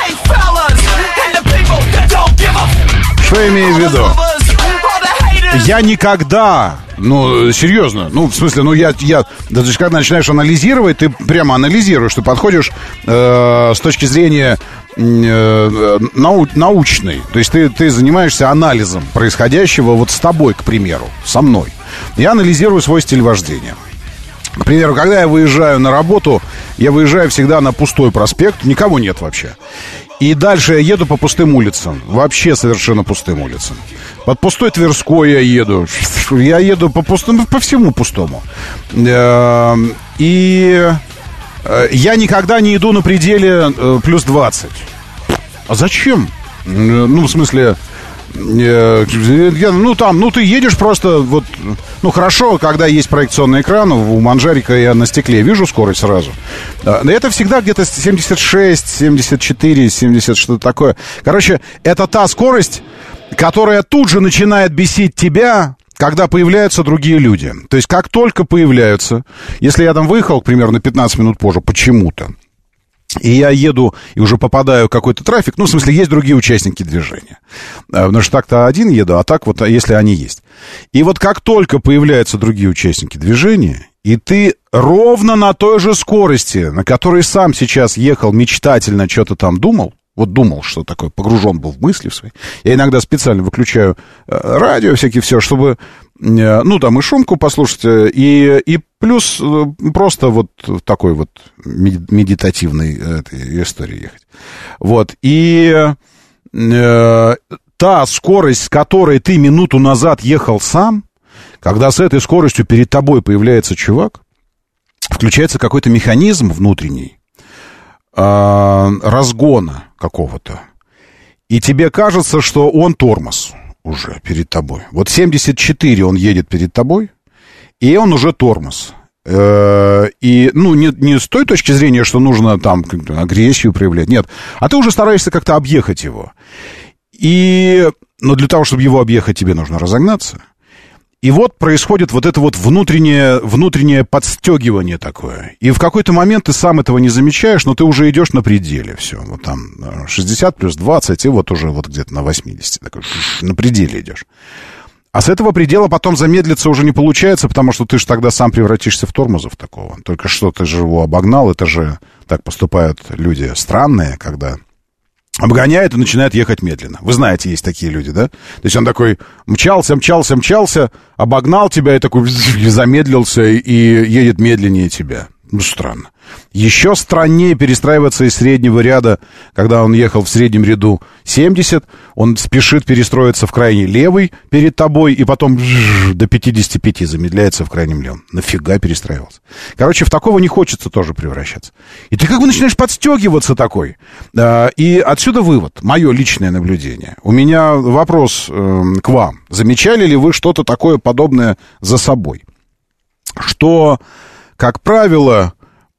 Что я имею в виду? Я никогда, ну, серьезно, ну, в смысле, ну, я, я даже когда начинаешь анализировать, ты прямо анализируешь, ты подходишь э, с точки зрения э, нау, научной, то есть ты, ты занимаешься анализом происходящего вот с тобой, к примеру, со мной. Я анализирую свой стиль вождения. К примеру, когда я выезжаю на работу, я выезжаю всегда на пустой проспект, никого нет вообще. И дальше я еду по пустым улицам. Вообще совершенно пустым улицам. Под пустой Тверской я еду. Я еду по пустому, по всему пустому. И я никогда не иду на пределе плюс двадцать. А зачем? Ну, в смысле... Ну, там, ну, ты едешь просто вот... Ну, хорошо, когда есть проекционный экран, у Манжарика я на стекле вижу скорость сразу. Это всегда где-то семьдесят шесть, семьдесят четыре, семьдесят, что-то такое. Короче, это та скорость, которая тут же начинает бесить тебя, когда появляются другие люди. То есть, как только появляются... Если я там выехал, к примеру, на пятнадцать минут позже, почему-то, и я еду и уже попадаю в какой-то трафик, ну, в смысле, есть другие участники движения. Потому что так-то один еду, а так вот, если они есть. И вот как только появляются другие участники движения, и ты ровно на той же скорости, на которой сам сейчас ехал, мечтательно что-то там думал, вот думал, что такое, погружен был в мысли в свои. Я иногда специально выключаю радио, всякие все, чтобы, ну, там, и шумку послушать, и, и плюс просто вот такой вот медитативной этой истории ехать. Вот, и э, та скорость, с которой ты минуту назад ехал сам, когда с этой скоростью перед тобой появляется чувак, включается какой-то механизм внутренний, разгона какого-то. И тебе кажется, что он тормоз уже перед тобой. Вот семьдесят четыре он едет перед тобой, и он уже тормоз. И, ну, не, не с той точки зрения, что нужно там агрессию проявлять, нет. А ты уже стараешься как-то объехать его. И, но для того, чтобы его объехать, тебе нужно разогнаться. И вот происходит вот это вот внутреннее, внутреннее подстегивание такое. И в какой-то момент ты сам этого не замечаешь, но ты уже идешь на пределе. Все, вот там шестьдесят плюс двадцать, и вот уже вот где-то на восемьдесят. Такой, на пределе идешь. А с этого предела потом замедлиться уже не получается, потому что ты же тогда сам превратишься в тормозов такого. Только что ты же его обогнал, это же так поступают люди странные, когда... обгоняет и начинает ехать медленно. Вы знаете, есть такие люди, да? То есть он такой мчался, мчался, мчался, обогнал тебя и такой замедлился и едет медленнее тебя. Ну, странно. Еще страннее перестраиваться из среднего ряда, когда он ехал в среднем ряду семьдесят, он спешит перестроиться в крайний левый перед тобой, и потом до пятьдесят пять замедляется в крайнем левом. Нафига перестраивался? Короче, в такого не хочется тоже превращаться. И ты как бы начинаешь подстегиваться такой. И отсюда вывод, мое личное наблюдение. У меня вопрос к вам. Замечали ли вы что-то такое подобное за собой? Что... Как правило,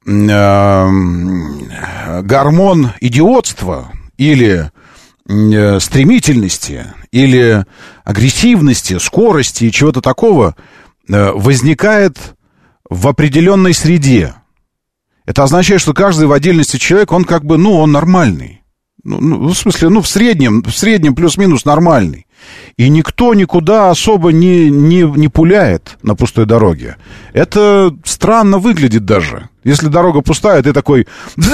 гормон идиотства или стремительности, или агрессивности, скорости и чего-то такого возникает в определенной среде. Это означает, что каждый в отдельности человек, он как бы, ну, он нормальный. Ну, ну, в смысле, ну, в среднем, в среднем плюс-минус нормальный. И никто никуда особо не, не, не пуляет на пустой дороге. Это странно выглядит даже. Если дорога пустая, ты такой...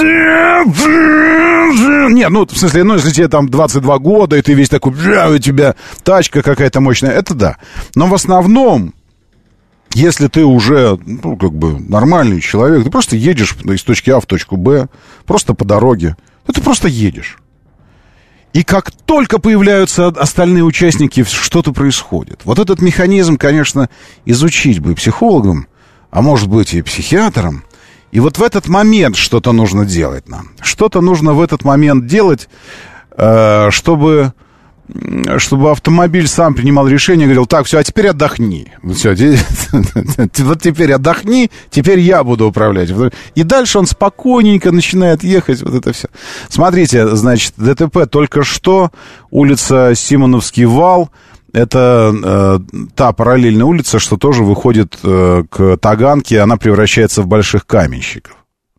Нет, ну, в смысле, ну, если тебе там двадцать два года, и ты весь такой... У тебя тачка какая-то мощная, это да. Но в основном, если ты уже, ну, как бы, нормальный человек, ты просто едешь из точки А в точку Б, просто по дороге. Ты просто едешь. И как только появляются остальные участники, что-то происходит. Вот этот механизм, конечно, изучить бы психологам, а может быть и психиатрам. И вот в этот момент что-то нужно делать нам. Что-то нужно в этот момент делать, чтобы чтобы автомобиль сам принимал решение, говорил, так, все, а теперь отдохни. Все, вот теперь отдохни, теперь я буду управлять. И дальше он спокойненько начинает ехать, вот это все. Смотрите, значит, ДТП только что, улица Симоновский вал, это э, та параллельная улица, что тоже выходит э, к Таганке, она превращается в больших каменщиков.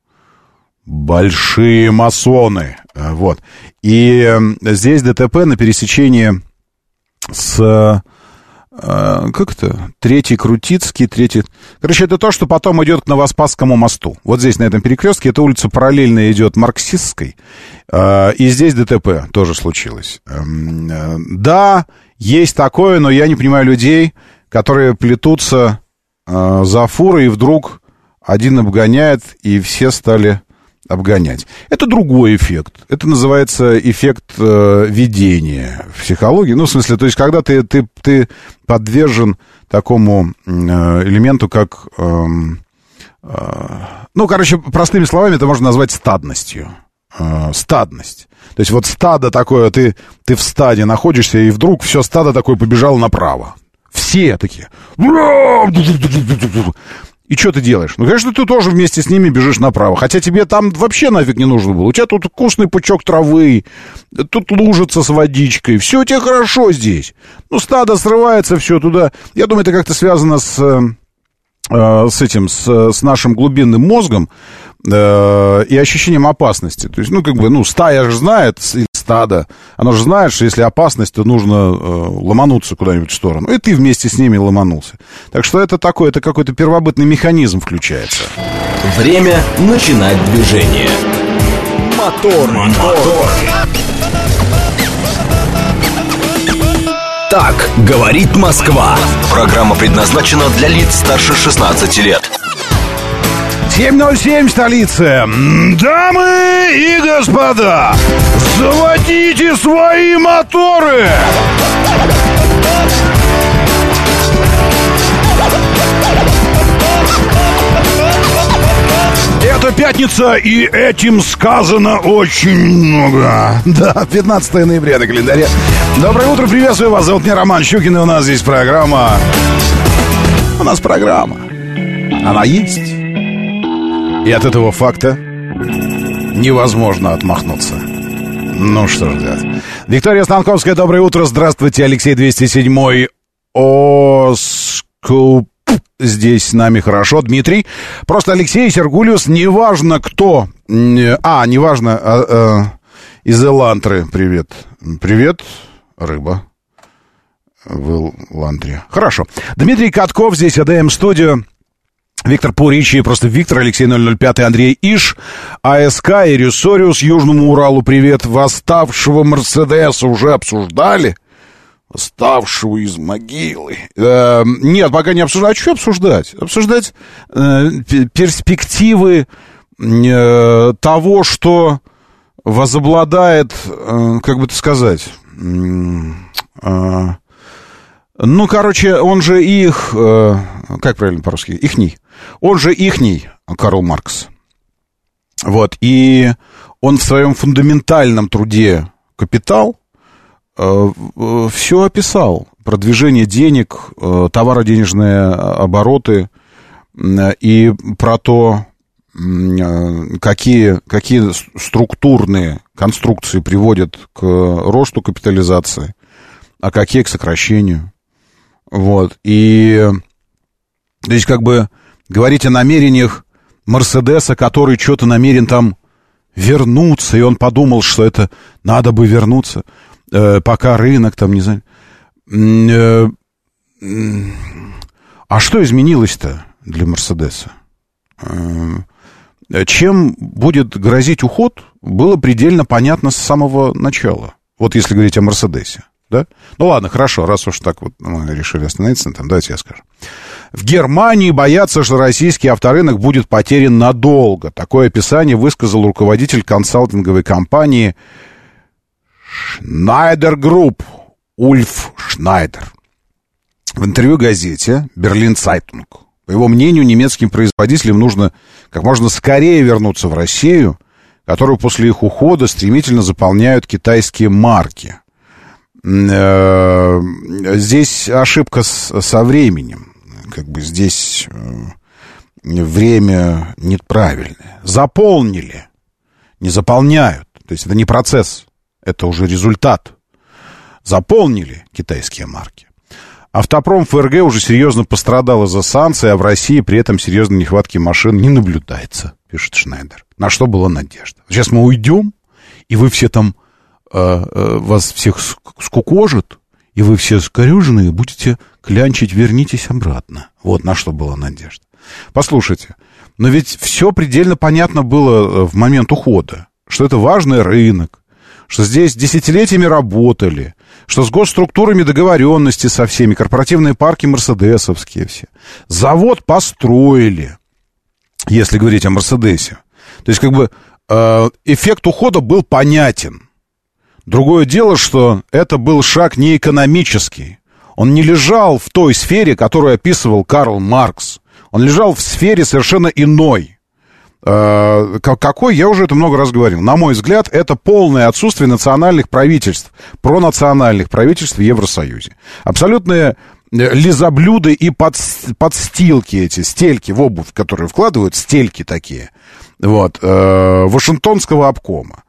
Большие масоны. Вот. И здесь ДТП на пересечении с... Как это? Третий Крутицкий, третий... Короче, это то, что потом идет к Новоспасскому мосту. Вот здесь, на этом перекрестке, эта улица параллельно идет Марксистской. И здесь ДТП тоже случилось. Да, есть такое, но я не понимаю людей, которые плетутся за фурой, и вдруг один обгоняет, и все стали... обгонять. Это другой эффект. Это называется эффект э, видения в психологии. Ну, в смысле, то есть, когда ты, ты, ты подвержен такому э, элементу, как... Э, э, ну, короче, простыми словами, это можно назвать стадностью. Э, стадность. То есть, вот стадо такое, ты, ты в стаде находишься, и вдруг все стадо такое побежало направо. Все такие... И что ты делаешь? Ну, конечно, ты тоже вместе с ними бежишь направо. Хотя тебе там вообще нафиг не нужно было. У тебя тут вкусный пучок травы, тут лужица с водичкой. Все у тебя хорошо здесь. Ну, стадо срывается, все туда. Я думаю, это как-то связано с, э, с этим, с, с нашим глубинным мозгом э, и ощущением опасности. То есть, ну, как бы, ну, стая же знает, стадо, оно же знает, что если опасность, то нужно э, ломануться куда-нибудь в сторону. И ты вместе с ними ломанулся. Так что это такой, это какой-то первобытный механизм включается. Время начинать движение. Мотор, мотор. Так говорит Москва. Программа предназначена для лиц старше шестнадцати лет. семь ноль семь, столица. Дамы и господа, заводите свои моторы! Это пятница, и этим сказано очень много. Да, пятнадцатое ноября на календаре. Доброе утро, приветствую вас. Зовут меня Роман Щукин, и у нас здесь программа. У нас программа. Она есть. И от этого факта невозможно отмахнуться. Ну что ж делать. Виктория Станковская, доброе утро. Здравствуйте, Алексей двести семь. Оскуп. Здесь с нами хорошо. Дмитрий. Просто Алексей, Сергулиус, неважно кто. А, неважно. А, а, из Элантры. Привет. Привет, рыба. В Элантре. Хорошо. Дмитрий Катков, здесь АДМ Студио. Виктор Пуричи, просто Виктор, Алексей ноль ноль пять, Андрей Иш, АСК и Рюсориус, Южному Уралу привет. Восставшего Мерседеса уже обсуждали? Восставшего из могилы. Э, нет, пока не обсуждать. А что обсуждать? Обсуждать э, перспективы э, того, что возобладает, э, как бы это сказать... Э, Ну, короче, он же их... Э, как правильно по-русски? Ихний. Он же ихний, Карл Маркс. Вот. И он в своем фундаментальном труде «Капитал» э, э, все описал. Про движение денег, э, товаро-денежные обороты э, и про то, э, какие, какие структурные конструкции приводят к росту капитализации, а какие к сокращению. Вот, и здесь как бы говорить о намерениях Мерседеса, который что-то намерен там вернуться, и он подумал, что это надо бы вернуться, э, пока рынок там, не знаю. Э, э, а что изменилось-то для Мерседеса? Э, чем будет грозить уход, было предельно понятно с самого начала. Вот если говорить о Мерседесе. Да? Ну ладно, хорошо, раз уж так вот мы решили остановиться на этом, давайте я скажу. В Германии боятся, что российский авторынок будет потерян надолго. Такое описание высказал руководитель консалтинговой компании Schneider Group Ульф Шнайдер в интервью газете Berlin Zeitung. По его мнению, немецким производителям нужно как можно скорее вернуться в Россию, которую после их ухода стремительно заполняют китайские марки. э, здесь ошибка с, со временем. Как бы здесь э, время неправильное. Заполнили, не заполняют. То есть это не процесс, это уже результат. Заполнили китайские марки. Автопром ФРГ уже серьезно пострадал из-за санкций, а в России при этом серьезной нехватки машин не наблюдается, пишет Шнайдер. На что была надежда? Сейчас мы уйдем, и вы все там, э, э, вас всех скукожат, и вы все скорюженные будете клянчить, вернитесь обратно. Вот на что была надежда. Послушайте, но ведь все предельно понятно было в момент ухода, что это важный рынок, что здесь десятилетиями работали, что с госструктурами договоренности со всеми, корпоративные парки мерседесовские все. Завод построили, если говорить о Мерседесе. То есть, как бы, э, эффект ухода был понятен. Другое дело, что это был шаг не экономический. Он не лежал в той сфере, которую описывал Карл Маркс. Он лежал в сфере совершенно иной. Какой, я уже это много раз говорил. На мой взгляд, это полное отсутствие национальных правительств, пронациональных правительств в Евросоюзе. Абсолютные лизоблюды и под, подстилки эти, стельки в обувь, которые вкладывают, стельки такие, вот, э, Вашингтонского обкома.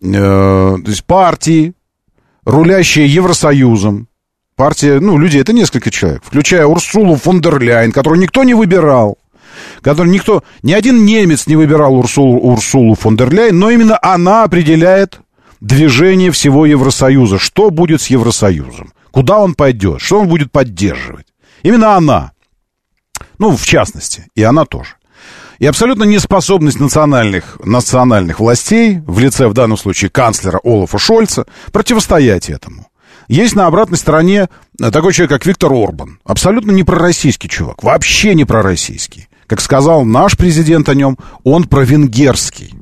Э, то есть партии, рулящие Евросоюзом, партия, ну, люди, это несколько человек, включая Урсулу фон дер Ляйен, которую никто не выбирал, который никто, ни один немец не выбирал Урсулу, Урсулу фон дер Ляйен, но именно она определяет движение всего Евросоюза. Что будет с Евросоюзом? Куда он пойдет? Что он будет поддерживать? Именно она. Ну, в частности, и она тоже. И абсолютно неспособность национальных, национальных властей, в лице, в данном случае, канцлера Олафа Шольца, противостоять этому. Есть на обратной стороне такой человек, как Виктор Орбан. Абсолютно не пророссийский чувак. Вообще не пророссийский. Как сказал наш президент о нем, он провенгерский.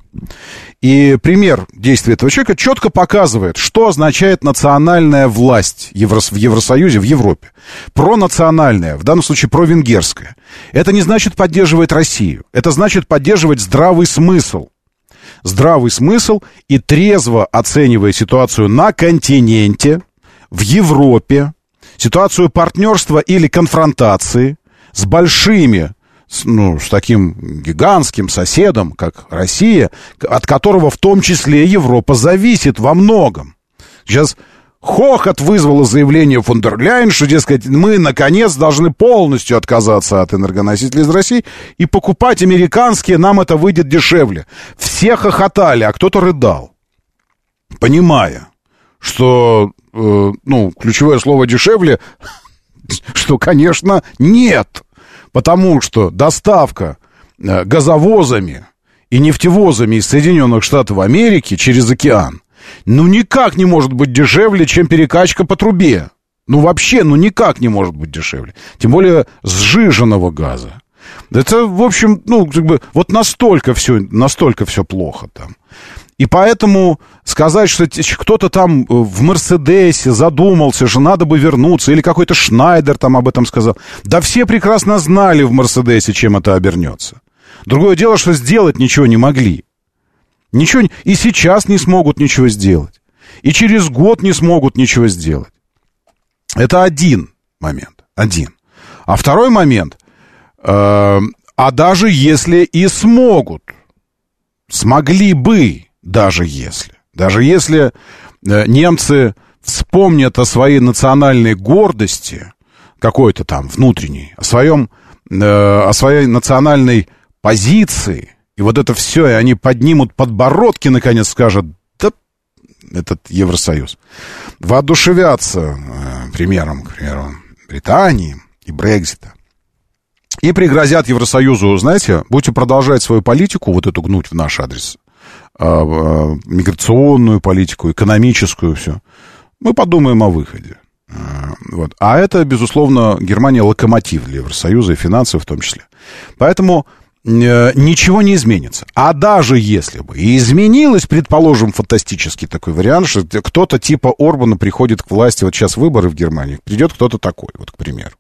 И пример действия этого человека четко показывает, что означает национальная власть в Евросоюзе, в Европе. Пронациональная, в данном случае провенгерская. Это не значит поддерживать Россию. Это значит поддерживать здравый смысл. Здравый смысл и трезво оценивая ситуацию на континенте, в Европе, ситуацию партнерства или конфронтации с большими, ну, с таким гигантским соседом, как Россия, от которого в том числе Европа зависит во многом. Сейчас хохот вызвало заявление фон дер Ляйен, что, дескать, мы, наконец, должны полностью отказаться от энергоносителей из России и покупать американские, нам это выйдет дешевле. Все хохотали, а кто-то рыдал, понимая, что, э, ну, ключевое слово «дешевле», что, конечно, нет. Потому что доставка э, газовозами и нефтевозами из Соединенных Штатов Америки через океан, ну, никак не может быть дешевле, чем перекачка по трубе. Ну, вообще, ну, никак не может быть дешевле. Тем более сжиженного газа. Это, в общем, ну, как бы, вот настолько все, настолько все плохо там. И поэтому сказать, что кто-то там в Мерседесе задумался, что надо бы вернуться, или какой-то Шнайдер там об этом сказал. Да все прекрасно знали в Мерседесе, чем это обернется. Другое дело, что сделать ничего не могли. Ничего, и сейчас не смогут ничего сделать. И через год не смогут ничего сделать. Это один момент. Один. А второй момент. Э, а даже если и смогут, смогли бы, даже если, даже если э, немцы вспомнят о своей национальной гордости, какой-то там внутренней, о своем, э, о своей национальной позиции, и вот это все, и они поднимут подбородки, наконец скажут, да, этот Евросоюз, воодушевятся э, примером, к примеру, Британии и Брексита, и пригрозят Евросоюзу, знаете, будете продолжать свою политику, вот эту гнуть в наш адрес, миграционную политику, экономическую, все. Мы подумаем о выходе. Вот. А это, безусловно, Германия локомотив для Евросоюза и финансов в том числе. Поэтому ничего не изменится. А даже если бы и изменилось, предположим, фантастический такой вариант, что кто-то типа Орбана приходит к власти, вот сейчас выборы в Германии, придет кто-то такой, вот, к примеру.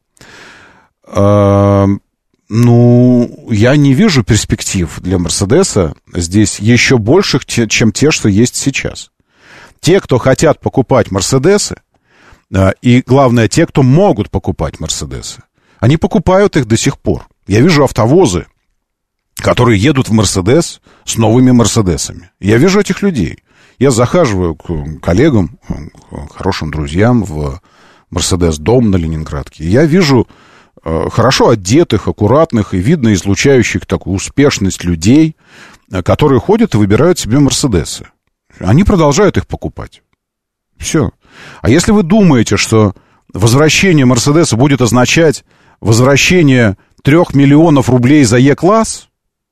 Ну, я не вижу перспектив для Мерседеса здесь еще больших, чем те, что есть сейчас. Те, кто хотят покупать Мерседесы, И главное, те, кто могут покупать Мерседесы, они покупают их до сих пор. Я вижу автовозы, которые едут в Мерседес с новыми Мерседесами. Я вижу этих людей. Я захаживаю к коллегам, к хорошим друзьям в Мерседес-дом на Ленинградке. Я вижу хорошо одетых, аккуратных и видно излучающих такую успешность людей, которые ходят и выбирают себе Мерседесы. Они продолжают их покупать. Все. А если вы думаете, что возвращение Мерседеса будет означать возвращение трех миллионов рублей за Е-класс,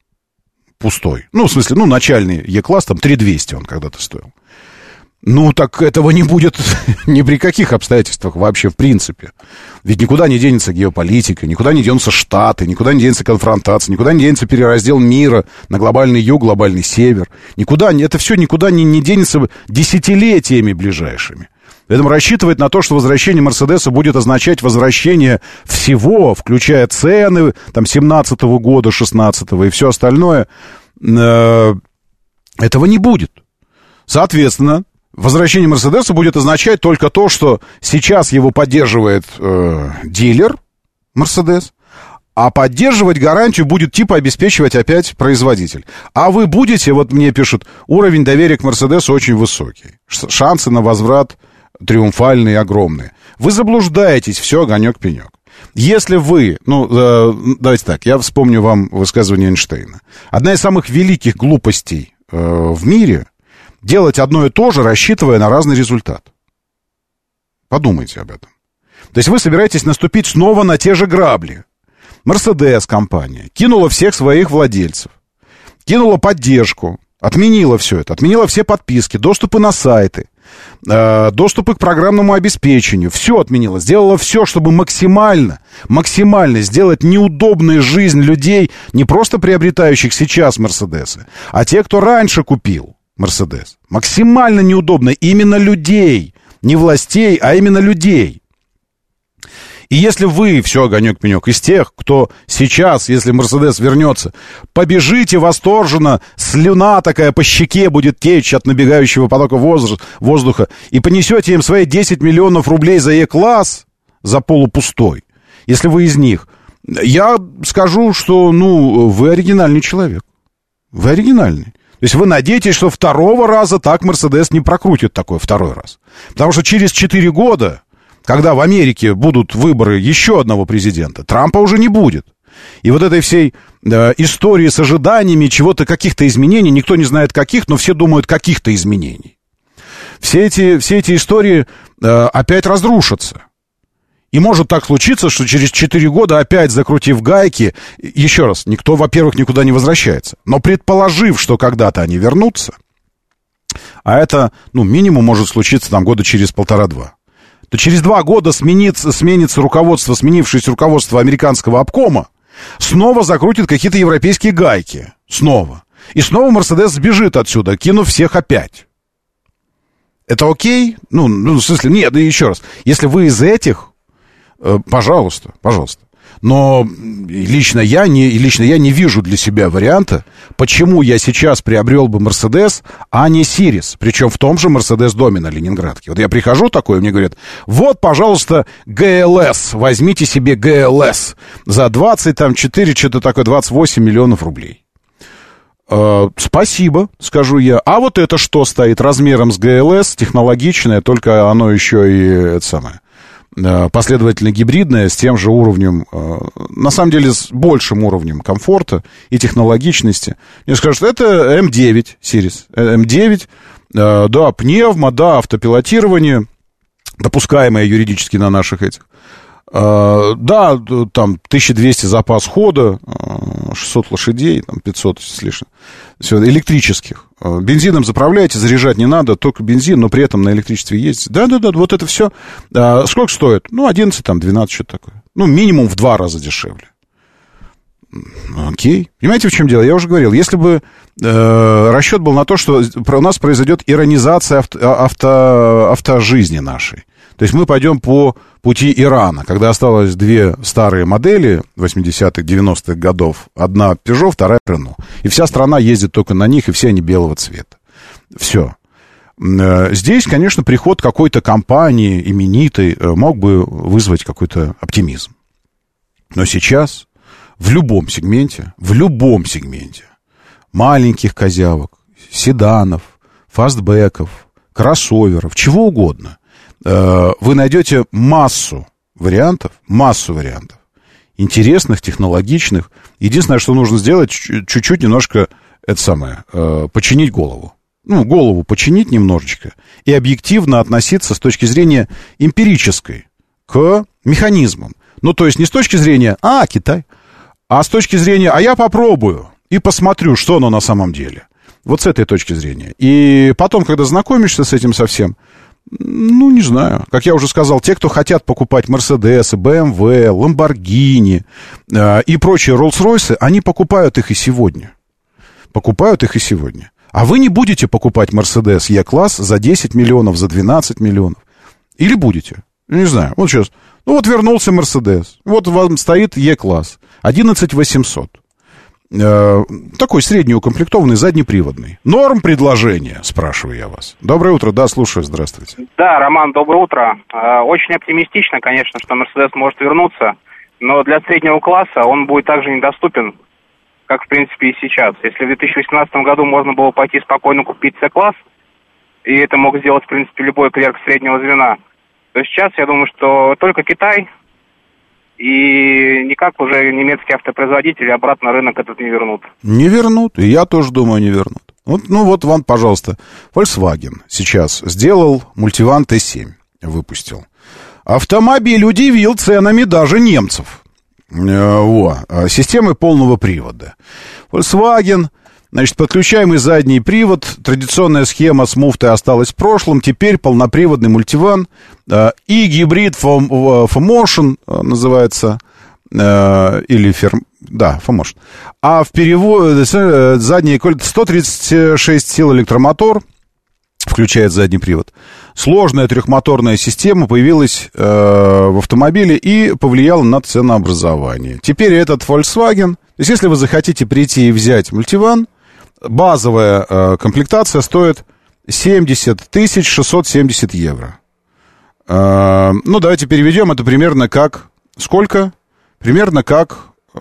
пустой. Ну, в смысле, ну, начальный Е-класс, там три тысячи двести он когда-то стоил. Ну, так этого не будет ни при каких обстоятельствах вообще в принципе. Ведь никуда не денется геополитика, никуда не денутся Штаты, никуда не денется конфронтация, никуда не денется перераздел мира на глобальный юг, глобальный север. Никуда, это все никуда не, не денется десятилетиями ближайшими. Поэтому рассчитывать на то, что возвращение Мерседеса будет означать возвращение всего, включая цены там семнадцатого года, шестнадцатого и все остальное, э, этого не будет. Соответственно, возвращение Мерседеса будет означать только то, что сейчас его поддерживает э, дилер Мерседес, а поддерживать гарантию будет типа обеспечивать опять производитель. А вы будете, вот мне пишут, уровень доверия к Мерседесу очень высокий. Шансы на возврат триумфальные и огромные. Вы заблуждаетесь, все, огонек-пенек. Если вы, ну, э, давайте так, я вспомню вам высказывание Эйнштейна. Одна из самых великих глупостей э, в мире — делать одно и то же, рассчитывая на разный результат. Подумайте об этом. То есть вы собираетесь наступить снова на те же грабли. Мерседес-компания кинула всех своих владельцев, кинула поддержку, отменила все это, отменила все подписки, доступы на сайты, э, доступы к программному обеспечению, все отменила, сделала все, чтобы максимально, максимально сделать неудобной жизнь людей, не просто приобретающих сейчас Мерседесы, а те, кто раньше купил Мерседес. Максимально неудобно именно людей, не властей, а именно людей. И если вы, все, огонек-пенек, из тех, кто сейчас, если Мерседес вернется, побежите восторженно, слюна такая по щеке будет течь от набегающего потока воздуха, и понесете им свои десять миллионов рублей за Е-класс, за полупустой, если вы из них, я скажу, что, ну, вы оригинальный человек. Вы оригинальный. То есть вы надеетесь, что второго раза так Мерседес не прокрутит такой второй раз. Потому что через четыре года, когда в Америке будут выборы еще одного президента, Трампа уже не будет. И вот этой всей э, истории с ожиданиями чего-то, каких-то изменений, никто не знает каких, но все думают каких-то изменений. Все эти, все эти истории э, опять разрушатся. И может так случиться, что через четыре года, опять закрутив гайки, еще раз, никто, во-первых, никуда не возвращается. Но предположив, что когда-то они вернутся, а это, ну, минимум может случиться там года через полтора-два, то через два года сменится, сменится руководство, сменившееся руководство американского обкома, снова закрутит какие-то европейские гайки. Снова. И снова Мерседес сбежит отсюда, кинув всех опять. Это окей? Ну, ну в смысле, нет, да еще раз. Если вы из этих, пожалуйста, пожалуйста. Но лично я, не, лично я не вижу для себя варианта, почему я сейчас приобрел бы Мерседес, а не Сирис. Причем в том же Мерседес-доме на Ленинградке. Вот я прихожу такой, мне говорят, вот, пожалуйста, ГЛС, возьмите себе ГЛС за двадцать четыре, что-то такое, двадцать восемь миллионов рублей. Э, спасибо, скажу я. А вот это что стоит размером с ГЛС, технологичное, только оно еще и это самое, последовательно гибридная, с тем же уровнем, на самом деле с большим уровнем комфорта и технологичности. Мне скажут, это эм девять Series. эм девять, да, пневмо, да, автопилотирование, допускаемое юридически на наших этих. Да, там тысяча двести запас хода, шестьсот лошадей, там пятьсот с лишним, все, электрических. Бензином заправляете, заряжать не надо, только бензин, но при этом на электричестве ездите. Да-да-да, вот это все. Сколько стоит? Ну, одиннадцать, там, двенадцать, что-то такое. Ну, минимум в два раза дешевле. Окей. Понимаете, в чем дело? Я уже говорил, если бы э, расчет был на то, что у нас произойдет иронизация авто, авто, автожизни нашей. То есть мы пойдем по пути Ирана, когда осталось две старые модели восьмидесятых, девяностых годов. Одна Peugeot, вторая Renault. И вся страна ездит только на них, и все они белого цвета. Все. Здесь, конечно, приход какой-то компании именитой мог бы вызвать какой-то оптимизм. Но сейчас в любом сегменте, в любом сегменте маленьких козявок, седанов, фастбеков, кроссоверов, чего угодно, вы найдете массу вариантов, массу вариантов. Интересных, технологичных. Единственное, что нужно сделать, чуть-чуть немножко, это самое, починить голову. Ну, голову починить немножечко и объективно относиться с точки зрения эмпирической к механизмам. Ну, то есть не с точки зрения, а, Китай, а с точки зрения, а я попробую и посмотрю, что оно на самом деле. Вот с этой точки зрения. И потом, когда знакомишься с этим совсем, ну, не знаю. Как я уже сказал, те, кто хотят покупать Мерседесы, бэ эм вэ, Ламборгини э, и прочие Роллс-Ройсы, они покупают их и сегодня. Покупают их и сегодня. А вы не будете покупать Мерседес Е-класс за десять миллионов, за двенадцать миллионов. Или будете? Не знаю. Вот сейчас. Ну, вот вернулся Мерседес. Вот вам стоит Е-класс. одиннадцать восемьсот. Э, такой среднеукомплектованный, заднеприводный. Норм предложения, спрашиваю я вас. Доброе утро, да, слушаю, здравствуйте. Да, Роман, доброе утро. Э, очень оптимистично, конечно, что Мерседес может вернуться, но для среднего класса он будет также недоступен, как, в принципе, и сейчас. Если в две тысячи восемнадцатом году можно было пойти спокойно купить С-класс, и это мог сделать, в принципе, любой клерк среднего звена, то сейчас, я думаю, что только Китай и никак уже немецкие автопроизводители обратно рынок этот не вернут. Не вернут, и я тоже думаю, не вернут. Вот, ну вот вам, пожалуйста, Volkswagen сейчас сделал мультиван Т семь, выпустил. Автомобиль удивил ценами даже немцев. Во, системы полного привода. Volkswagen, значит, подключаемый задний привод, традиционная схема с муфтой осталась в прошлом, теперь полноприводный мультиван и гибрид ForMotion называется, или ферм, да, ForMotion. А в переводе задний сто тридцать шесть сил электромотор, включает задний привод. Сложная трехмоторная система появилась э, в автомобиле и повлияла на ценообразование. Теперь этот Volkswagen, то есть если вы захотите прийти и взять мультиван, базовая э, комплектация стоит семьдесят тысяч шестьсот семьдесят евро. Э, ну, давайте переведем, это примерно как... Сколько? Примерно как э,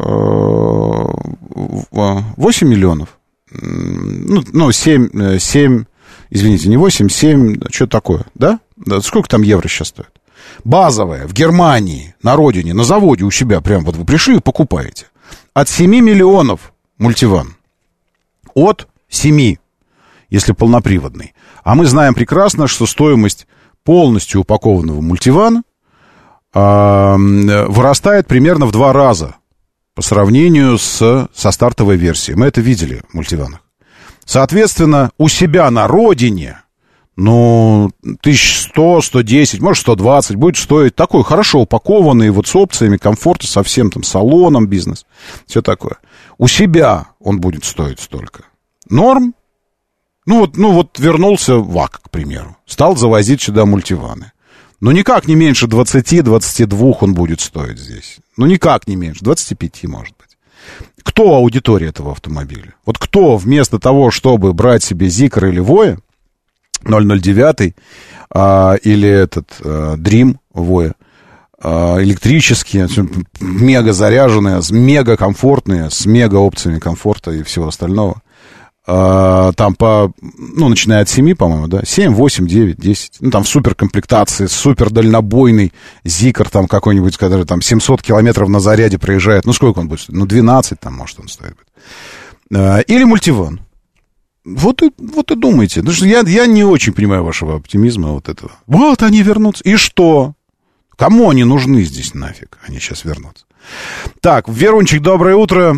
восемь миллионов. Ну, ну семь... семь Извините, не восемь, семь, что такое, да? да? Сколько там евро сейчас стоит? Базовая, в Германии, на родине, на заводе у себя, прям вот вы пришли и покупаете. От семи миллионов мультиван. От семи, если полноприводный. А мы знаем прекрасно, что стоимость полностью упакованного мультивана э, вырастает примерно в два раза по сравнению с, со стартовой версией. Мы это видели в мультиванах. Соответственно, у себя на родине, ну, тысяча сто, сто десять, может, сто двадцать будет стоить такой хорошо упакованный, вот с опциями комфорта, со всем там салоном, бизнес, все такое. У себя он будет стоить столько. Норм? Ну вот, ну вот вернулся ВАК, к примеру, стал завозить сюда мультиваны. Ну, никак не меньше двадцати-двадцати двух он будет стоить здесь. Ну, никак не меньше, двадцати пяти, может быть. Кто аудитория этого автомобиля? Вот кто вместо того, чтобы брать себе Зикр или Воя, ноль ноль девять, а, или этот а, Dream Воя, а, электрические, мега заряженные, мега комфортные, с мега опциями комфорта и всего остального, а, там по, ну, начиная от семи, по-моему, да, семь, восемь, девять, десять, ну, там в суперкомплектации, супер дальнобойный Зикр там какой-нибудь, который там семьсот километров на заряде проезжает, ну, сколько он будет стоить? Ну, двенадцать там, может, он стоит. А, или мультиван. Вот и, вот и думайте. Потому что я, я не очень понимаю вашего оптимизма вот этого. Вот они вернутся. И что? Кому они нужны здесь нафиг? Они сейчас вернутся. Так, Верунчик, доброе утро.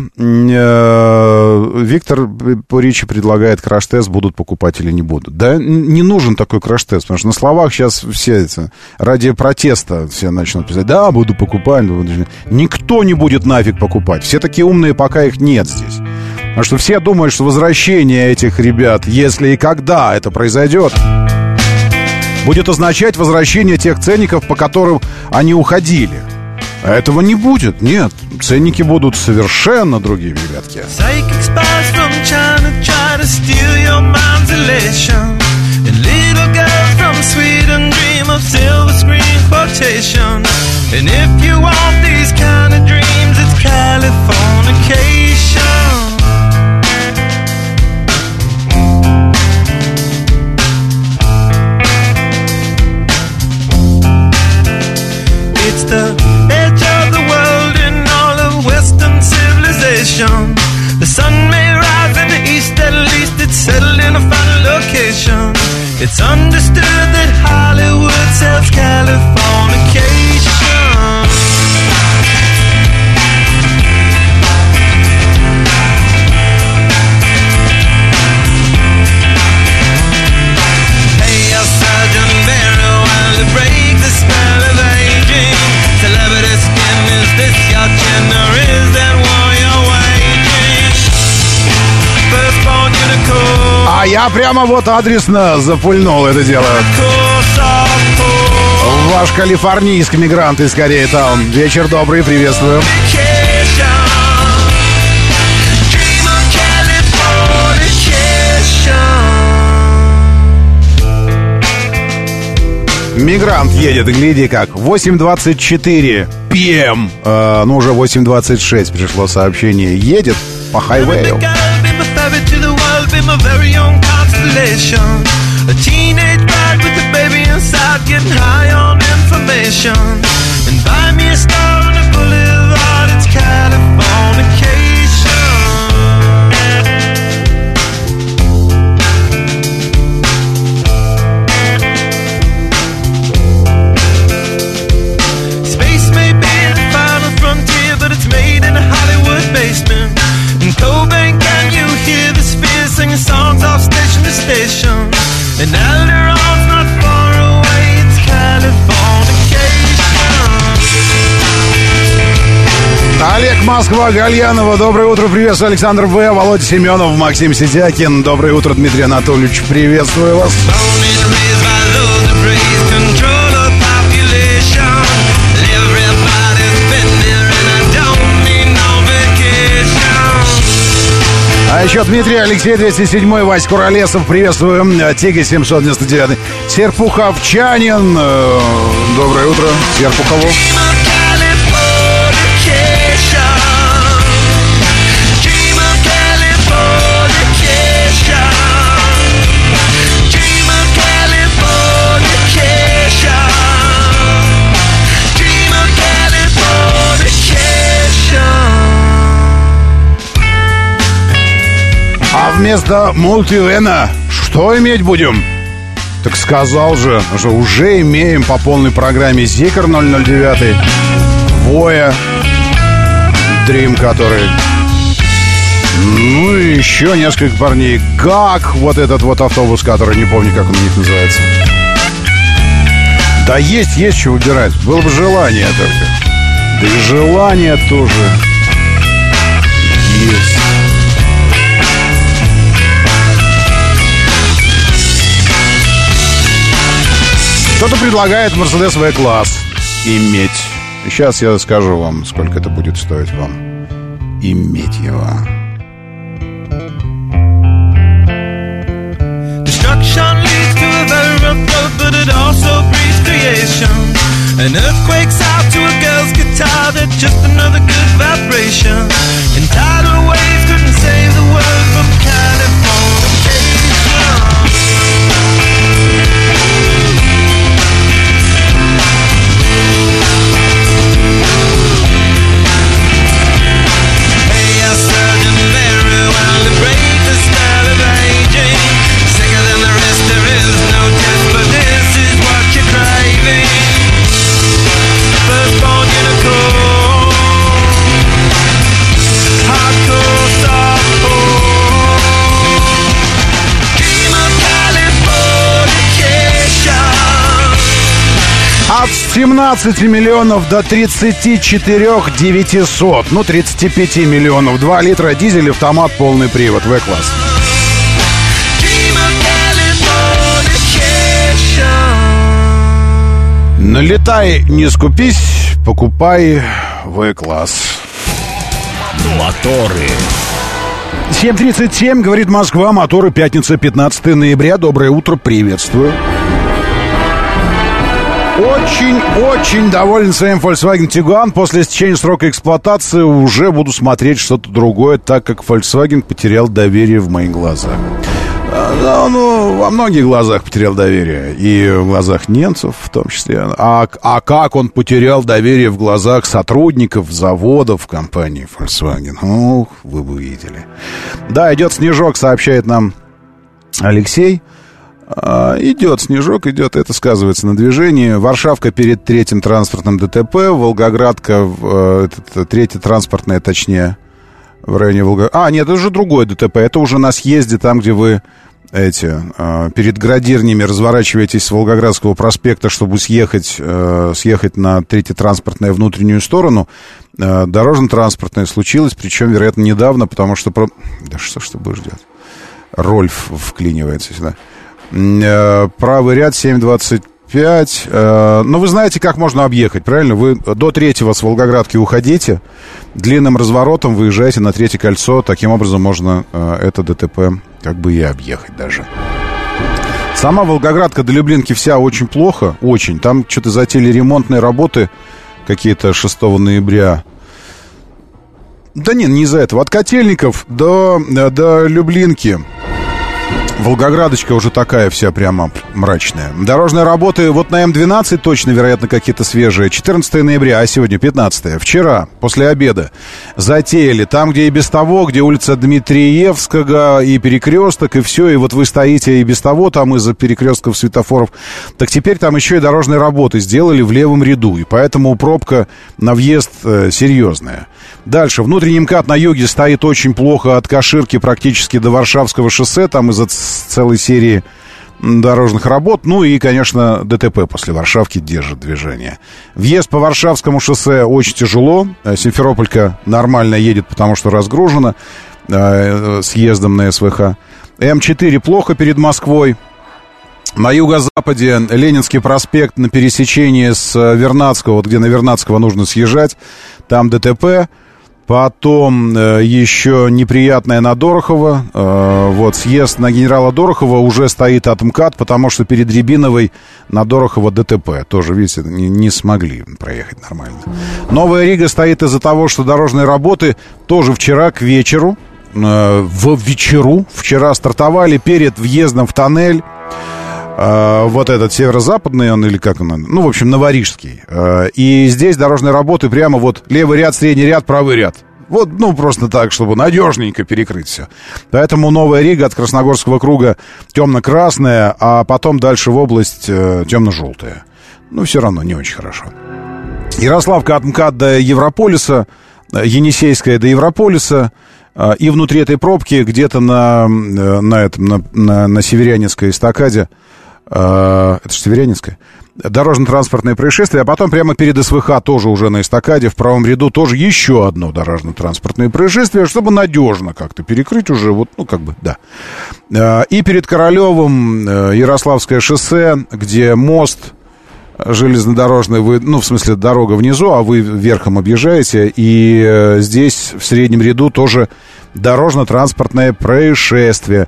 Виктор по речи предлагает краш-тест, будут покупать или не будут. Да не нужен такой краш-тест, потому что на словах сейчас все это, ради протеста все начнут писать, да, буду покупать. Никто не будет нафиг покупать. Все такие умные, пока их нет здесь. Потому что все думают, что возвращение этих ребят, если и когда это произойдет, будет означать возвращение тех ценников, по которым они уходили. А этого не будет, нет. Ценники будут совершенно другими, ребятки. home sweet and dream of silver screen quotation. And if you want these kind of dreams, it's Californication. It's the edge of the world in all of Western civilization. The sun may rise in the east, at least it's settled in a final location. It's understood that Hollywood sells Californication. Pay your surgeon very well to break the spell of aging. Celebrity skin, is this your chin or is that war you're waging? Firstborn unicorn. А я прямо вот адресно запульнул это дело. Ваш калифорнийский мигрант из Корейтаун. Вечер добрый, приветствую. Мигрант едет, гляди как. восемь двадцать четыре пи эм. Э, ну, уже восемь двадцать шесть пришло сообщение. Едет по хайвею. A teenage bride with a baby inside, getting high on information. And buy me a star on a boulevard, it's Californication. Space may be the final frontier, but it's made in a Hollywood basement. In Cobain, can you hear the spheres singing songs off station to station? And Alderon's not far away, it's Californication. Олег, Москва, Гальянова. Доброе утро, приветствую. Александр В. Володя Семенов, Максим Сидякин. Доброе утро, Дмитрий Анатольевич. Приветствую вас. А еще Дмитрий, Алексей, двести седьмой, Вась Куролесов, приветствую, Тига семьсот девяносто девять, Серпуховчанин, доброе утро, Серпухову. А вместо мультивена что иметь будем? Так сказал же, что уже имеем по полной программе Зикр ноль ноль девять, Воя, Дрим, который... Ну и еще несколько парней. Гак, вот этот вот автобус, который не помню, как он у них называется. Да есть, есть что выбирать. Было бы желание только. Да и желание тоже есть. Кто-то предлагает Mercedes V-класс иметь. Сейчас я скажу вам, сколько это будет стоить вам иметь его. Destruction leads to a very rough road, but it also breeds creation. An earthquake's out to a girl's guitar, that's just another good vibration. And tidal waves couldn't save the world from Californication. От семнадцати миллионов до тридцати четырёх девятисот. Ну, тридцати пяти миллионов. два литра дизель, автомат, полный привод. В-класс. Налетай, не скупись, покупай В-класс. Моторы. семь тридцать семь, говорит Москва, моторы, пятница, пятнадцатое ноября. Доброе утро, приветствую. Очень-очень доволен своим Volkswagen Tiguan. После истечения срока эксплуатации уже буду смотреть что-то другое, так как Volkswagen потерял доверие в моих глазах. Ну, ну, во многих глазах потерял доверие. И в глазах немцев в том числе. А, а как он потерял доверие в глазах сотрудников заводов компании Volkswagen? Ух, вы бы видели. Да, идет снежок, сообщает нам Алексей. А, идет снежок, идет, это сказывается на движении. Варшавка перед третьим транспортным ДТП. Волгоградка, это, третье транспортное, точнее, в районе Волгограда. А, нет, это уже другое ДТП. Это уже на съезде, там, где вы эти, э, перед Градирнями разворачиваетесь с Волгоградского проспекта, чтобы съехать, э, съехать на третье транспортное внутреннюю сторону. Э, дорожно-транспортное случилось, причем, вероятно, недавно, потому что... Про... Да что ж ты будешь делать? Рольф вклинивается сюда. Э, правый ряд семь двадцать пять. Э, но вы знаете, как можно объехать, правильно? Вы до третьего с Волгоградки уходите, длинным разворотом выезжаете на третье кольцо. Таким образом можно э, это ДТП как бы и объехать даже. Сама Волгоградка до Люблинки вся очень плохо, очень. Там что-то затеяли ремонтные работы какие-то шестого ноября. Да нет, не из-за этого. От Котельников до, до Люблинки Волгоградочка уже такая вся прямо мрачная. Дорожные работы вот на эм двенадцать точно, вероятно, какие-то свежие. четырнадцатого ноября, а сегодня пятнадцатое. Вчера, после обеда, затеяли. Там, где и без того, где улица Дмитриевского, и перекресток, и все. И вот вы стоите и без того там из-за перекрестков светофоров. Так теперь там еще и дорожные работы сделали в левом ряду. И поэтому пробка на въезд э, серьезная. Дальше. Внутренний МКАД на юге стоит очень плохо от Каширки практически до Варшавского шоссе. Там из-за целой серии дорожных работ. Ну и, конечно, ДТП после Варшавки держит движение. Въезд по Варшавскому шоссе очень тяжело. Симферополька нормально едет, потому что разгружена э, съездом на СВХ. эм четыре плохо перед Москвой. На юго-западе Ленинский проспект на пересечении с Вернадского, вот где на Вернадского нужно съезжать, там ДТП. Потом э, еще неприятное на Дорохово. Э, вот съезд на генерала Дорохова уже стоит от МКАД, потому что перед Рябиновой на Дорохово ДТП. Тоже, видите, не, не смогли проехать нормально. Новая Рига стоит из-за того, что дорожные работы тоже вчера к вечеру, э, в вечеру, вчера стартовали перед въездом в тоннель. Uh, вот этот северо-западный он, или как он, ну, в общем, Новорижский. Uh, и здесь дорожные работы прямо вот левый ряд, средний ряд, правый ряд. Вот, ну, просто так, чтобы надежненько перекрыть все. Поэтому Новая Рига от Красногорского круга темно-красная, а потом дальше в область uh, темно-желтая. Ну, все равно не очень хорошо. Ярославка от МКАД до Европолиса, Енисейская до Европолиса. Uh, и внутри этой пробки где-то на, на, этом, на, на, на Северянинской эстакаде, это же Северянинская, дорожно-транспортное происшествие, а потом прямо перед СВХ тоже уже на эстакаде в правом ряду тоже еще одно дорожно-транспортное происшествие, чтобы надежно как-то перекрыть уже, вот, ну, как бы, да. И перед Королевым Ярославское шоссе, где мост железнодорожный, вы, ну, в смысле, дорога внизу, а вы верхом объезжаете, и здесь в среднем ряду тоже дорожно-транспортное происшествие.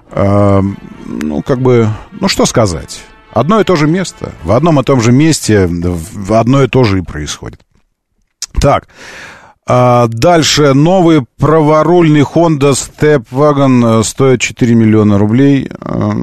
Ну, как бы, ну, что сказать? Одно и то же место. В одном и том же месте в одно и то же и происходит. Так, а дальше новый праворульный Honda Step Wagon стоит четыре миллиона рублей.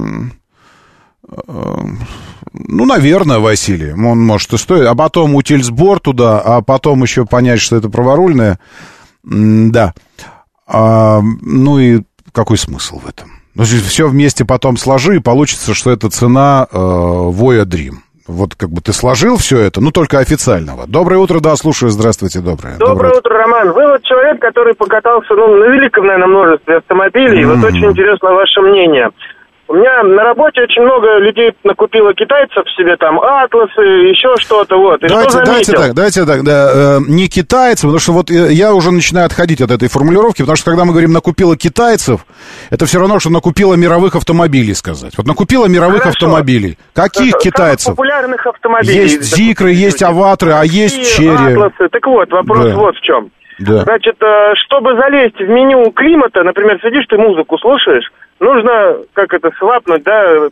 Ну, наверное, Василий, он может и стоит. А потом утильсбор туда, а потом еще понять, что это праворульное. Да. А, ну и какой смысл в этом? Все вместе потом сложи, и получится, что это цена э, Voya Dream. Вот как бы ты сложил все это, ну только официального. Доброе утро, да, слушаю, здравствуйте, доброе. Доброе, доброе утро, Роман. Вы вот человек, который покатался, ну, на великом, наверное, множестве автомобилей. Mm-hmm. Вот очень интересно ваше мнение. У меня на работе очень много людей накупило китайцев себе, там, атласы, еще что-то, вот. И давайте, что давайте так, давайте так, да, э, не китайцев, потому что вот я уже начинаю отходить от этой формулировки, потому что когда мы говорим «накупила китайцев», это все равно, что накупила мировых автомобилей сказать. Вот накупила мировых Хорошо. автомобилей. Каких Хорошо. китайцев? Популярных автомобилей. Есть Зикры, есть Аватры, а есть Черри. Атласы. Так вот, вопрос да. вот в чем. Да. Значит, чтобы залезть в меню климата, например, сидишь ты музыку слушаешь, нужно, как это, свапнуть, да,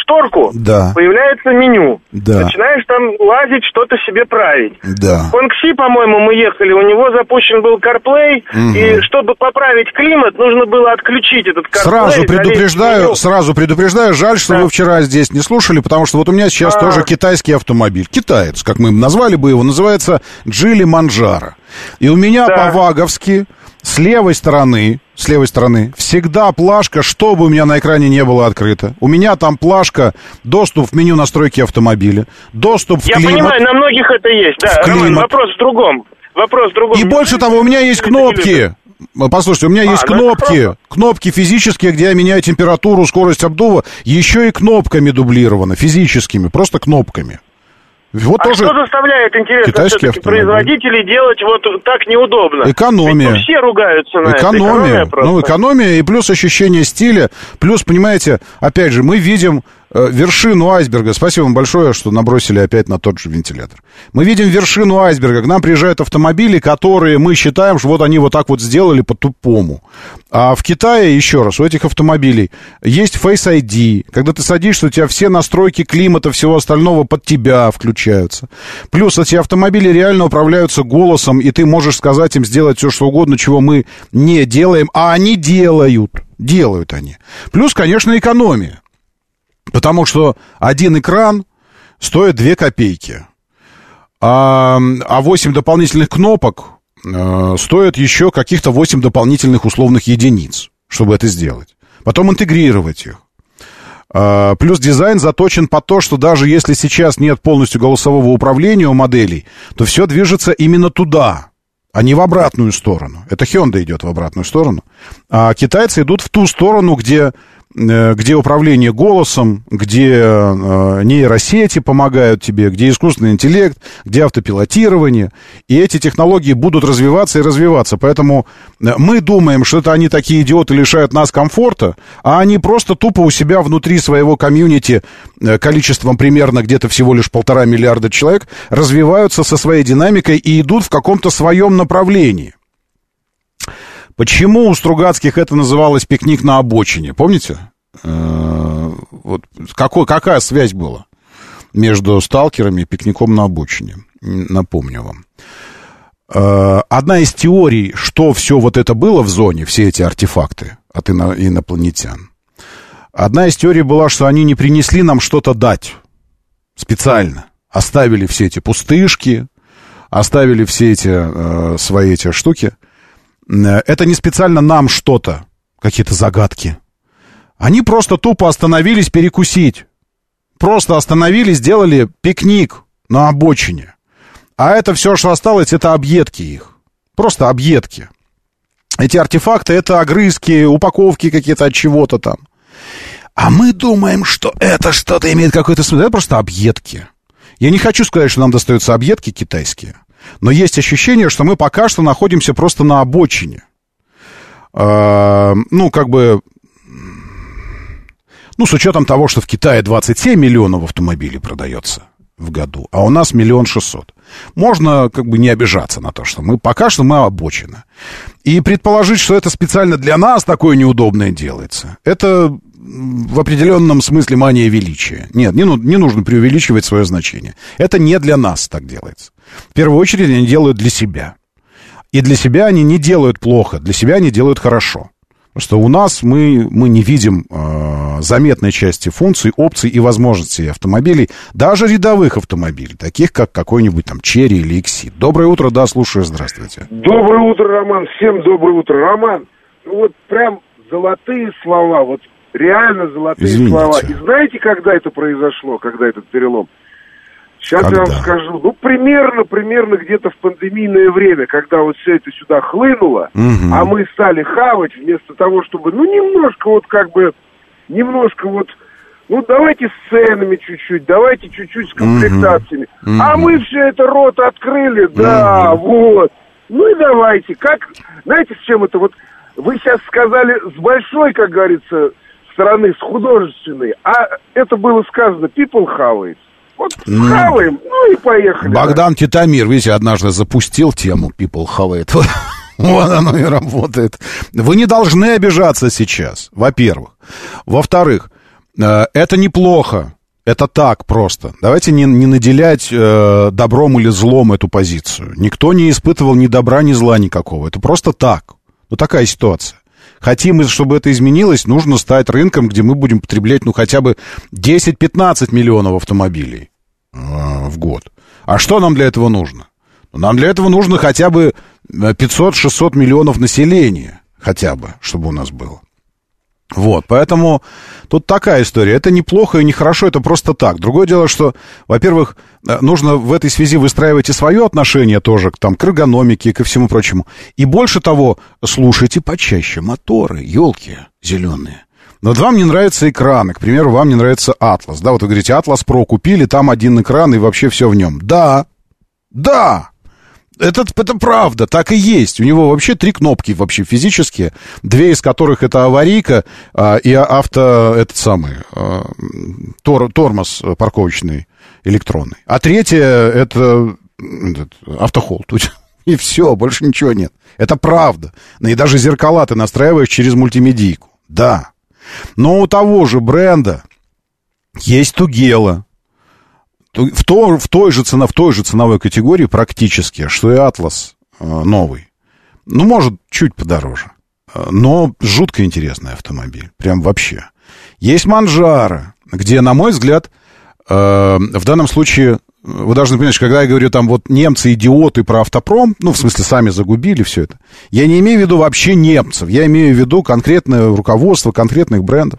шторку, да. появляется меню. Да. Начинаешь там лазить, что-то себе править. Да. В Хуангси, по-моему, мы ехали, у него запущен был CarPlay, угу. и чтобы поправить климат, нужно было отключить этот CarPlay. Сразу предупреждаю, сразу предупреждаю, жаль, что да. вы вчера здесь не слушали, потому что вот у меня сейчас а. тоже китайский автомобиль. Китаец, как мы назвали бы его, называется Джили Манджаро. И у меня да. по-ваговски с левой стороны, с левой стороны всегда плашка, чтобы у меня на экране не было открыто. У меня там плашка, доступ в меню настройки автомобиля, доступ в Я климат. Я понимаю, на многих это есть, да. Роман, вопрос в другом. Вопрос в другом. И не больше того, у меня есть кнопки. Послушайте, у меня а, есть кнопки, кнопки физические, где я меняю температуру, скорость обдува, еще и кнопками дублировано, физическими, просто кнопками. Вот а тоже что заставляет, интересно, все-таки производителей делать вот так неудобно? Экономия. Ведь все ругаются на экономия. это. Экономия. Ну, экономия и плюс ощущение стиля. Плюс, понимаете, опять же, мы видим э, вершину айсберга. Спасибо вам большое, что набросили опять на тот же вентилятор. Мы видим вершину айсберга. К нам приезжают автомобили, которые мы считаем, что вот они вот так вот сделали по-тупому. А в Китае, еще раз, у этих автомобилей есть Face ай ди. Когда ты садишься, у тебя все настройки климата, всего остального под тебя включаются. Плюс эти автомобили реально управляются голосом, и ты можешь сказать им сделать все, что угодно, чего мы не делаем, а они делают. Делают они. Плюс, конечно, экономия. Потому что один экран стоит две копейки. А, а восемь дополнительных кнопок э, стоят еще каких-то восемь дополнительных условных единиц, чтобы это сделать. Потом интегрировать их. А, плюс дизайн заточен под то, что даже если сейчас нет полностью голосового управления у моделей, то все движется именно туда, а не в обратную сторону. Это Hyundai идет в обратную сторону. А китайцы идут в ту сторону, где, где управление голосом, где нейросети помогают тебе, где искусственный интеллект, где автопилотирование. И эти технологии будут развиваться и развиваться. Поэтому мы думаем, что это они такие идиоты лишают нас комфорта, а они просто тупо у себя внутри своего комьюнити количеством примерно где-то всего лишь полтора миллиарда человек развиваются со своей динамикой и идут в каком-то своем направлении. Почему у Стругацких это называлось «пикник на обочине»? Помните? Вот какой, какая связь была между «Сталкерами» и «пикником на обочине»? Напомню вам. Одна из теорий, что все вот это было в зоне, все эти артефакты от ино- инопланетян, одна из теорий была, что они не принесли нам что-то дать специально. Оставили все эти пустышки, оставили все эти э, свои эти штуки. Это не специально нам что-то, какие-то загадки. Они просто тупо остановились перекусить. Просто остановились, сделали пикник на обочине. А это все, что осталось, это объедки их. Просто объедки. Эти артефакты — это огрызки, упаковки какие-то от чего-то там. А мы думаем, что это что-то имеет какой-то смысл. Это просто объедки. Я не хочу сказать, что нам достаются объедки китайские. Но есть ощущение, что мы пока что находимся просто на обочине. Э, ну, как бы... Ну, с учетом того, что в Китае двадцать семь миллионов автомобилей продается в году, а у нас миллион шестьсот. Можно как бы не обижаться на то, что мы пока что мы обочина. И предположить, что это специально для нас такое неудобное делается, это в определенном смысле мания величия. Нет, не, ну, не нужно преувеличивать свое значение. Это не для нас так делается. В первую очередь они делают для себя. И для себя они не делают плохо, для себя они делают хорошо. Потому что у нас мы, мы не видим э, заметной части функций, опций и возможностей автомобилей, даже рядовых автомобилей, таких как какой-нибудь там Черри или Икси. Доброе утро, да, слушаю, здравствуйте. Доброе утро, Роман, всем доброе утро. Роман, ну вот прям золотые слова, вот реально золотые Извините. слова. И знаете, когда это произошло, когда этот перелом? Сейчас Когда? я вам скажу, ну, примерно, примерно где-то в пандемийное время, когда вот все это сюда хлынуло, угу. а мы стали хавать вместо того, чтобы, ну, немножко вот как бы, немножко вот, ну, давайте с ценами чуть-чуть, давайте чуть-чуть с комплектациями. Угу. А мы все это рот открыли, да, угу. вот. Ну и давайте, как, знаете, с чем это вот, вы сейчас сказали с большой, как говорится, стороны, с художественной, а это было сказано, people хавает. Вот хаваем, ну и поехали. Богдан да. Титамир, видите, однажды запустил тему People Have It. Вот оно и работает. Вы не должны обижаться сейчас, во-первых. Во-вторых, Это неплохо. Это так просто. Давайте не, не наделять э, добром или злом эту позицию. Никто не испытывал ни добра, ни зла никакого. Это просто так. Ну, такая ситуация. Хотим, чтобы это изменилось, нужно стать рынком, где мы будем потреблять, ну, хотя бы десять-пятнадцать миллионов автомобилей э, в год. А что нам для этого нужно? Нам для этого нужно хотя бы пятьсот-шестьсот миллионов населения. Хотя бы, чтобы у нас было. Вот, поэтому тут такая история. Это неплохо и нехорошо, это просто так. Другое дело, что, во-первых, нужно в этой связи выстраивать и свое отношение тоже к, там, к эргономике и ко всему прочему. И больше того, слушайте почаще моторы, елки зеленые. Вот вам не нравятся экраны, к примеру, вам не нравится Atlas. Да, вот вы говорите, Atlas Pro купили, там один экран и вообще все в нем. Да, да. Это, это правда, так и есть. У него вообще три кнопки вообще физические, две из которых это аварийка а, и авто, этот самый, а, тор, тормоз парковочный электронный. А третья это этот, автохолд. И все, больше ничего нет. Это правда. Ну и даже зеркала ты настраиваешь через мультимедийку. Да. Но у того же бренда есть Тугела. В, то, в, той же цена, в той же ценовой категории практически, что и Atlas э, новый. Ну, может, чуть подороже. Но жутко интересный автомобиль. Прям вообще. Есть Манжаро, где, на мой взгляд, э, в данном случае, вы должны понять, что когда я говорю, там, вот немцы идиоты про автопром, ну, в смысле, сами загубили все это, я не имею в виду вообще немцев, я имею в виду конкретное руководство конкретных брендов.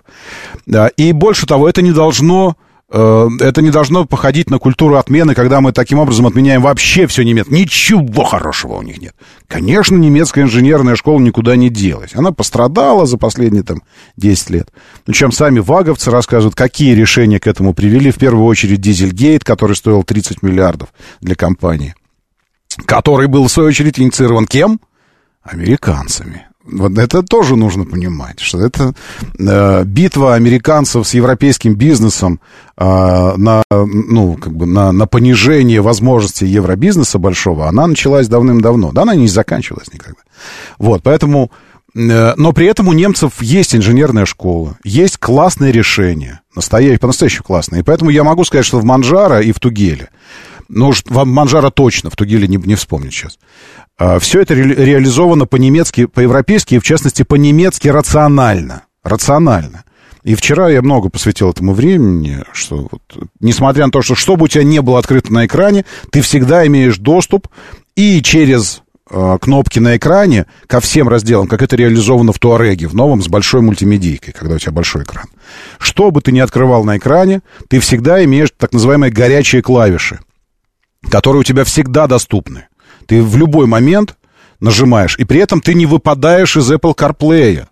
И больше того, это не должно... Это не должно походить на культуру отмены, когда мы таким образом отменяем вообще все немецкое. Ничего хорошего у них нет. Конечно, немецкая инженерная школа никуда не делась. Она пострадала за последние там десять лет. Ну, чем сами ваговцы рассказывают, какие решения к этому привели. В первую очередь Дизельгейт, который стоил тридцать миллиардов для компании. Который был, в свою очередь, инициирован кем? Американцами. Вот это тоже нужно понимать, что это э, битва американцев с европейским бизнесом э, на, ну, как бы на, на понижение возможностей евробизнеса большого, она началась давным-давно, да, она не заканчивалась никогда. Вот, поэтому, э, но при этом у немцев есть инженерная школа, есть классные решения, настоящие, по-настоящему классные, и поэтому я могу сказать, что в Манжаро и в Тугеле, ну, в Манжаро точно, в Тугеле не, не вспомню сейчас. Все это ре- реализовано по-немецки, по-европейски, и в частности по-немецки рационально. Рационально. И вчера я много посвятил этому времени, что вот, несмотря на то, что что бы у тебя не было открыто на экране, ты всегда имеешь доступ и через э, кнопки на экране ко всем разделам, как это реализовано в Туареге, в новом, с большой мультимедийкой, когда у тебя большой экран. Что бы ты ни открывал на экране, ты всегда имеешь так называемые горячие клавиши, которые у тебя всегда доступны. Ты в любой момент нажимаешь, и при этом ты не выпадаешь из Apple CarPlay.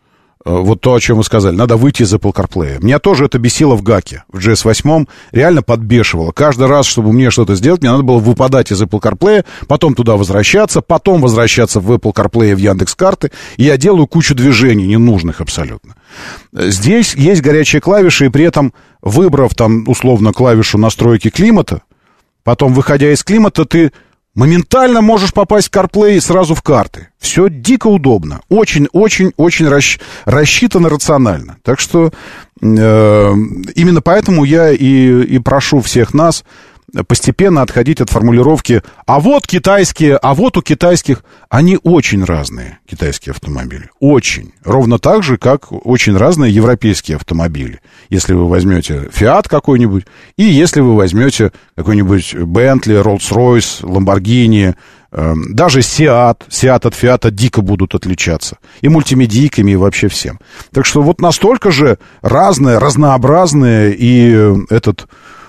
Вот то, о чем вы сказали. Надо выйти из Apple CarPlay. Меня тоже это бесило в гаке. В джи эс восемь реально подбешивало. Каждый раз, чтобы мне что-то сделать, мне надо было выпадать из Apple CarPlay, потом туда возвращаться, потом возвращаться в Apple CarPlay, в Яндекс.Карты. И я делаю кучу движений, ненужных абсолютно. Здесь есть горячие клавиши, и при этом, выбрав там, условно, клавишу настройки климата, потом, выходя из климата, ты моментально можешь попасть в CarPlay и сразу в карты. Все дико удобно. Очень-очень-очень расщ... рассчитано рационально. Так что э, именно поэтому я и, и прошу всех нас постепенно отходить от формулировки «а вот китайские, а вот у китайских». Они очень разные, китайские автомобили. Очень. Ровно так же, как очень разные европейские автомобили. Если вы возьмете Fiat какой-нибудь, и если вы возьмете какой-нибудь Bentley, Rolls-Royce, Lamborghini, э, даже Seat, Seat от Fiat дико будут отличаться. И мультимедийками, и вообще всем. Так что вот настолько же разные, разнообразные, и этот...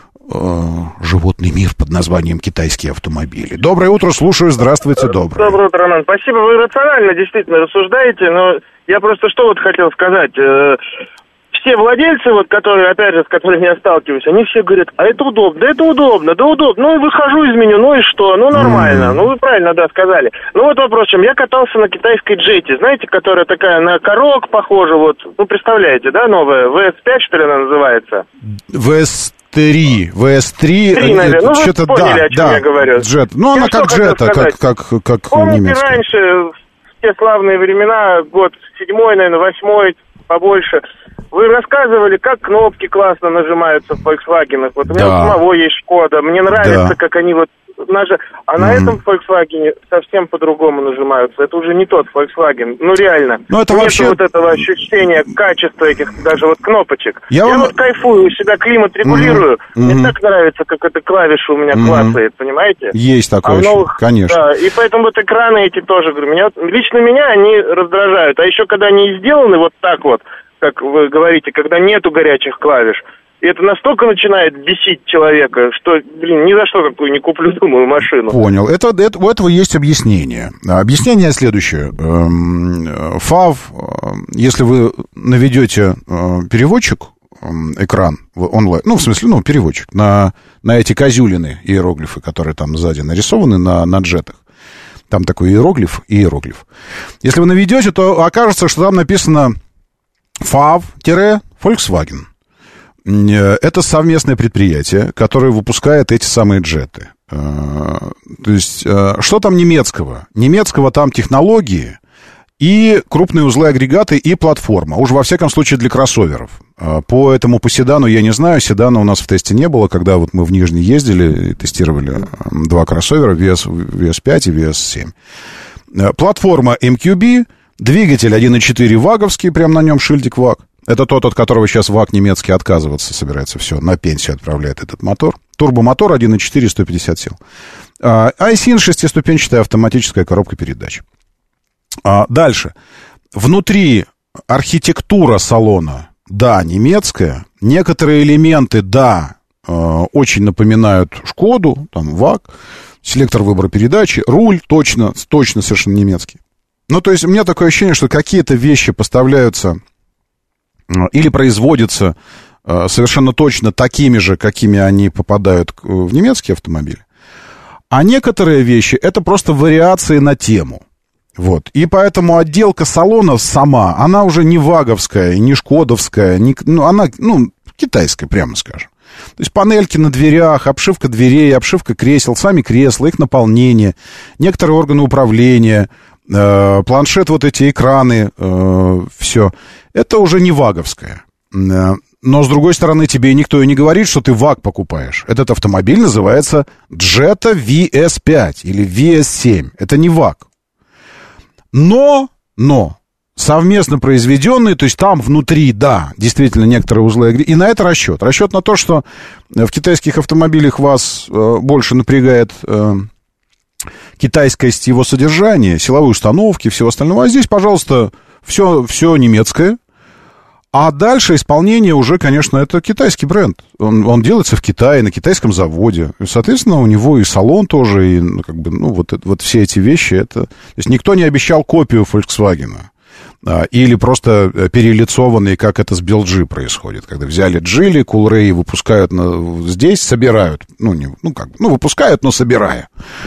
животный мир под названием китайские автомобили. Доброе утро, слушаю, здравствуйте, доброе. Доброе утро, Роман. Спасибо, вы рационально действительно рассуждаете, но я просто что вот хотел сказать. Все владельцы, вот, которые, опять же, с которыми я сталкиваюсь, они все говорят, а это удобно, да это удобно, да удобно. Ну, и выхожу из меню, ну и что, ну нормально, mm. ну вы правильно, да, сказали. Ну вот вопрос, чем я катался на китайской джете, знаете, которая такая на Корок похожа, вот, ну представляете, да, новая, ви эс пять, что ли, она называется? ви эс три, ви эс три, три, наверное. Ну, что-то, вы поняли, да, о чем да, я говорю. Джет. Ну, она как джета, как, как, как помните, немецкая. раньше, в те славные времена, год седьмой, наверное, восьмой, побольше, Вы рассказывали, как кнопки классно нажимаются в Volkswagen. Вот у меня Да. у самого есть Шкода. Мне нравится, Да. как они вот нажа... А на Мгм. этом Volkswagen совсем по-другому нажимаются. Это уже не тот Volkswagen. Ну, реально. Ну, это Нету вообще- вот этого ощущения качества этих даже вот кнопочек. Я Я, вам- вот кайфую, у себя климат регулирую. Мгм. Мне Мгм. так нравится, как эта клавиша у меня Мгм. клацает, понимаете? Есть такое А в ощущение, новых- конечно. Да, и поэтому вот экраны эти тоже, говорю, меня, лично меня они раздражают. А еще когда они сделаны вот так вот, как вы говорите, когда нету горячих клавиш, и это настолько начинает бесить человека, что, блин, ни за что какую не куплю, думаю, машину. Понял. Это, это, у этого есть объяснение. Объяснение следующее. Эм, ФАВ, э, если вы наведете э, переводчик, э, экран в онлайн, ну, в смысле, ну, переводчик, на, на эти козюлины, иероглифы, которые там сзади нарисованы на, на джетах. Там такой иероглиф и иероглиф. Если вы наведете, то окажется, что там написано ФАВ-Volkswagen. Это совместное предприятие, которое выпускает эти самые джеты. То есть, что там немецкого? Немецкого там технологии и крупные узлы агрегаты и платформа. Уж во всяком случае для кроссоверов. По этому, по седану я не знаю. Седана у нас в тесте не было, когда вот мы в Нижний ездили и тестировали два кроссовера, ви эс пять и ви эс семь. Платформа эм кью би, двигатель один и четыре ваговский, прям на нем шильдик ВАГ. Это тот, от которого сейчас ВАГ немецкий отказываться собирается. Все, на пенсию отправляет этот мотор. Турбомотор один и четыре, сто пятьдесят сил. айсин, шестиступенчатая автоматическая коробка передач. Дальше. Внутри архитектура салона, да, немецкая. Некоторые элементы, да, очень напоминают Шкоду, там ВАГ. Селектор выбора передачи, руль точно, точно совершенно немецкий. Ну, то есть у меня такое ощущение, что какие-то вещи поставляются или производятся совершенно точно такими же, какими они попадают в немецкие автомобили. А некоторые вещи — это просто вариации на тему. Вот. И поэтому отделка салона сама, она уже не ваговская, не шкодовская, не, ну, она, ну, китайская, прямо скажем. То есть панельки на дверях, обшивка дверей, обшивка кресел, сами кресла, их наполнение, некоторые органы управления, э, планшет, вот эти экраны, э, все. Это уже не ваговское. Э, но, с другой стороны, тебе никто и не говорит, что ты ВАГ покупаешь. Этот автомобиль называется Jetta ви эс пять или ви эс семь. Это не ВАГ. Но, но... совместно произведенные, то есть там внутри, да, действительно некоторые узлы. И на это расчет. Расчет на то, что в китайских автомобилях вас э, больше напрягает э, китайскость его содержания, силовые установки, всего остального. А здесь, пожалуйста, все, все немецкое. А дальше исполнение уже, конечно, это китайский бренд. Он, он делается в Китае, на китайском заводе. И, соответственно, у него и салон тоже, и как бы, ну, вот, вот все эти вещи. Это... То есть никто не обещал копию Volkswagen. Или просто перелицованные, как это с би эл джи происходит. Когда взяли Джили, Кулрей выпускают на, здесь, собирают. Ну, не, ну, как, ну, выпускают, но собирая.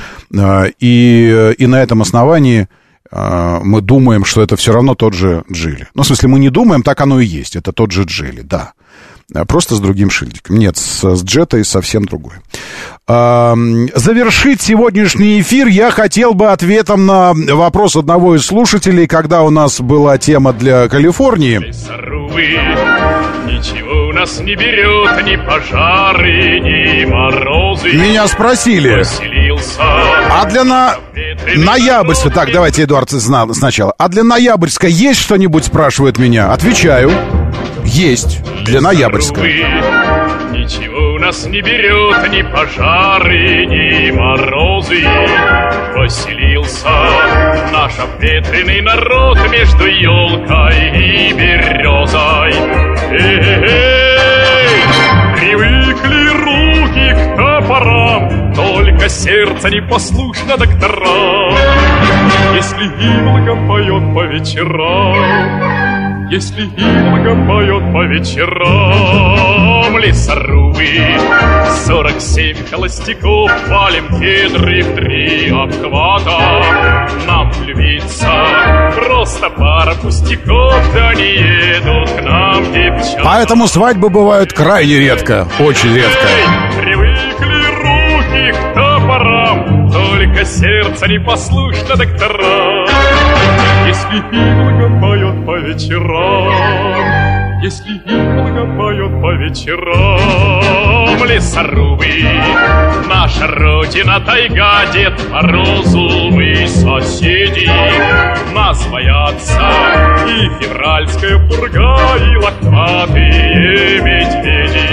И, и на этом основании мы думаем, что это все равно тот же Джили. Ну, в смысле, мы не думаем, так оно и есть. Это тот же Джили, да. Просто с другим шильдиком. Нет, с, с Джеттой совсем другое. А, завершить сегодняшний эфир я хотел бы ответом на вопрос одного из слушателей, когда у нас была тема для Калифорнии. Ничего у нас не берет ни пожары, ни морозы. Меня спросили, а для на... ноябрьска... Так, давайте, Эдуард, сначала. А для ноябрьска есть что-нибудь, спрашивает меня? Отвечаю. Есть. Для ноябрьска. Ничего у нас не берет ни пожары, ни морозы. Поселился наш обветренный народ между елкой и березой. Эй-эй-эй! Привыкли руки к топорам, только сердце непослушно докторам. Если Иволга поет по вечерам, если Иволга поет по вечерам, лесорубы, сорок семь холостяков, валим кедры в три обхвата. Нам влюбиться просто пара пустяков, да не едут к нам девчата. Поэтому свадьбы бывают крайне редко, очень редко. Привыкли руки к топорам, только сердце непослушно докторам. Если Иволга поет по вечерам, если иглога поет по вечерам. Лесорубы, наша родина, тайга, Дед Морозу мы соседи. Нас боятся и февральская пурга, и лохматые медведи.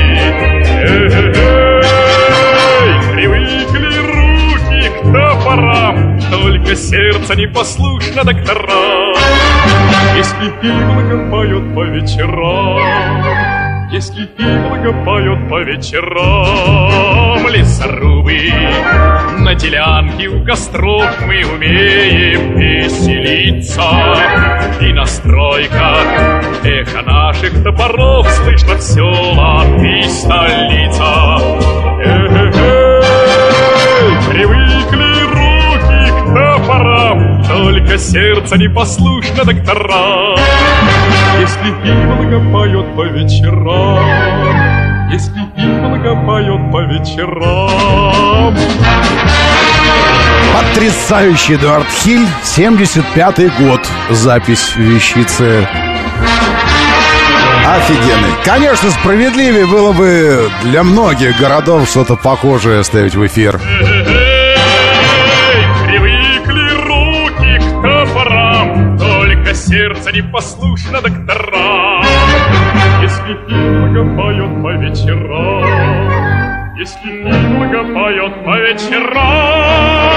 Эй, привыкли руки к топорам, только сердце непослушно докторам. Если иглога поет по вечерам, если иглога поет по вечерам. Лесорубы, на делянке у костров мы умеем веселиться. И на стройках эхо наших топоров слышно в селах и столицах. Эй, привыкли руки к топорам, только сердце непослушно докторам. Если иглога поет по вечерам, если иглога поет по вечерам. Потрясающий Эдуард Хиль, семьдесят пятый год, запись вещицы. Офигенный. Конечно, справедливее было бы для многих городов что-то похожее ставить в эфир. Сердце непослушно докторам. Если иглога поет по вечерам, если иглога поет по вечерам.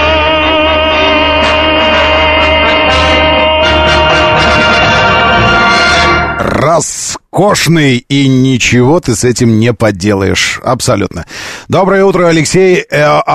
Роскошный, и ничего ты с этим не поделаешь. Абсолютно. Доброе утро, Алексей.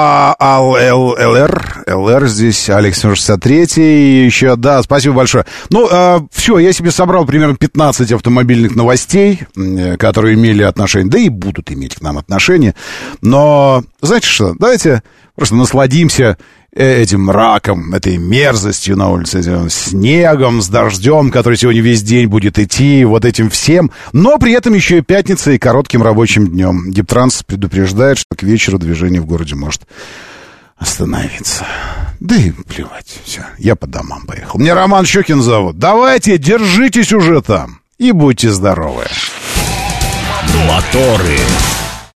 ЛР. ЛР здесь, Алекс шестьдесят три. И еще, да, спасибо большое. Ну, э, все, я себе собрал примерно пятнадцать автомобильных новостей, которые имели отношение, да и будут иметь к нам отношение. Но, знаете что, давайте просто насладимся этим мраком, этой мерзостью на улице, этим снегом, с дождем, который сегодня весь день будет идти, вот этим всем, но при этом еще и пятницей и коротким рабочим днем. Дептранс предупреждает, что к вечеру движение в городе может остановиться. Да и плевать, все, я по домам поехал. Меня Роман Щукин зовут. Давайте, держитесь уже там и будьте здоровы. Моторы.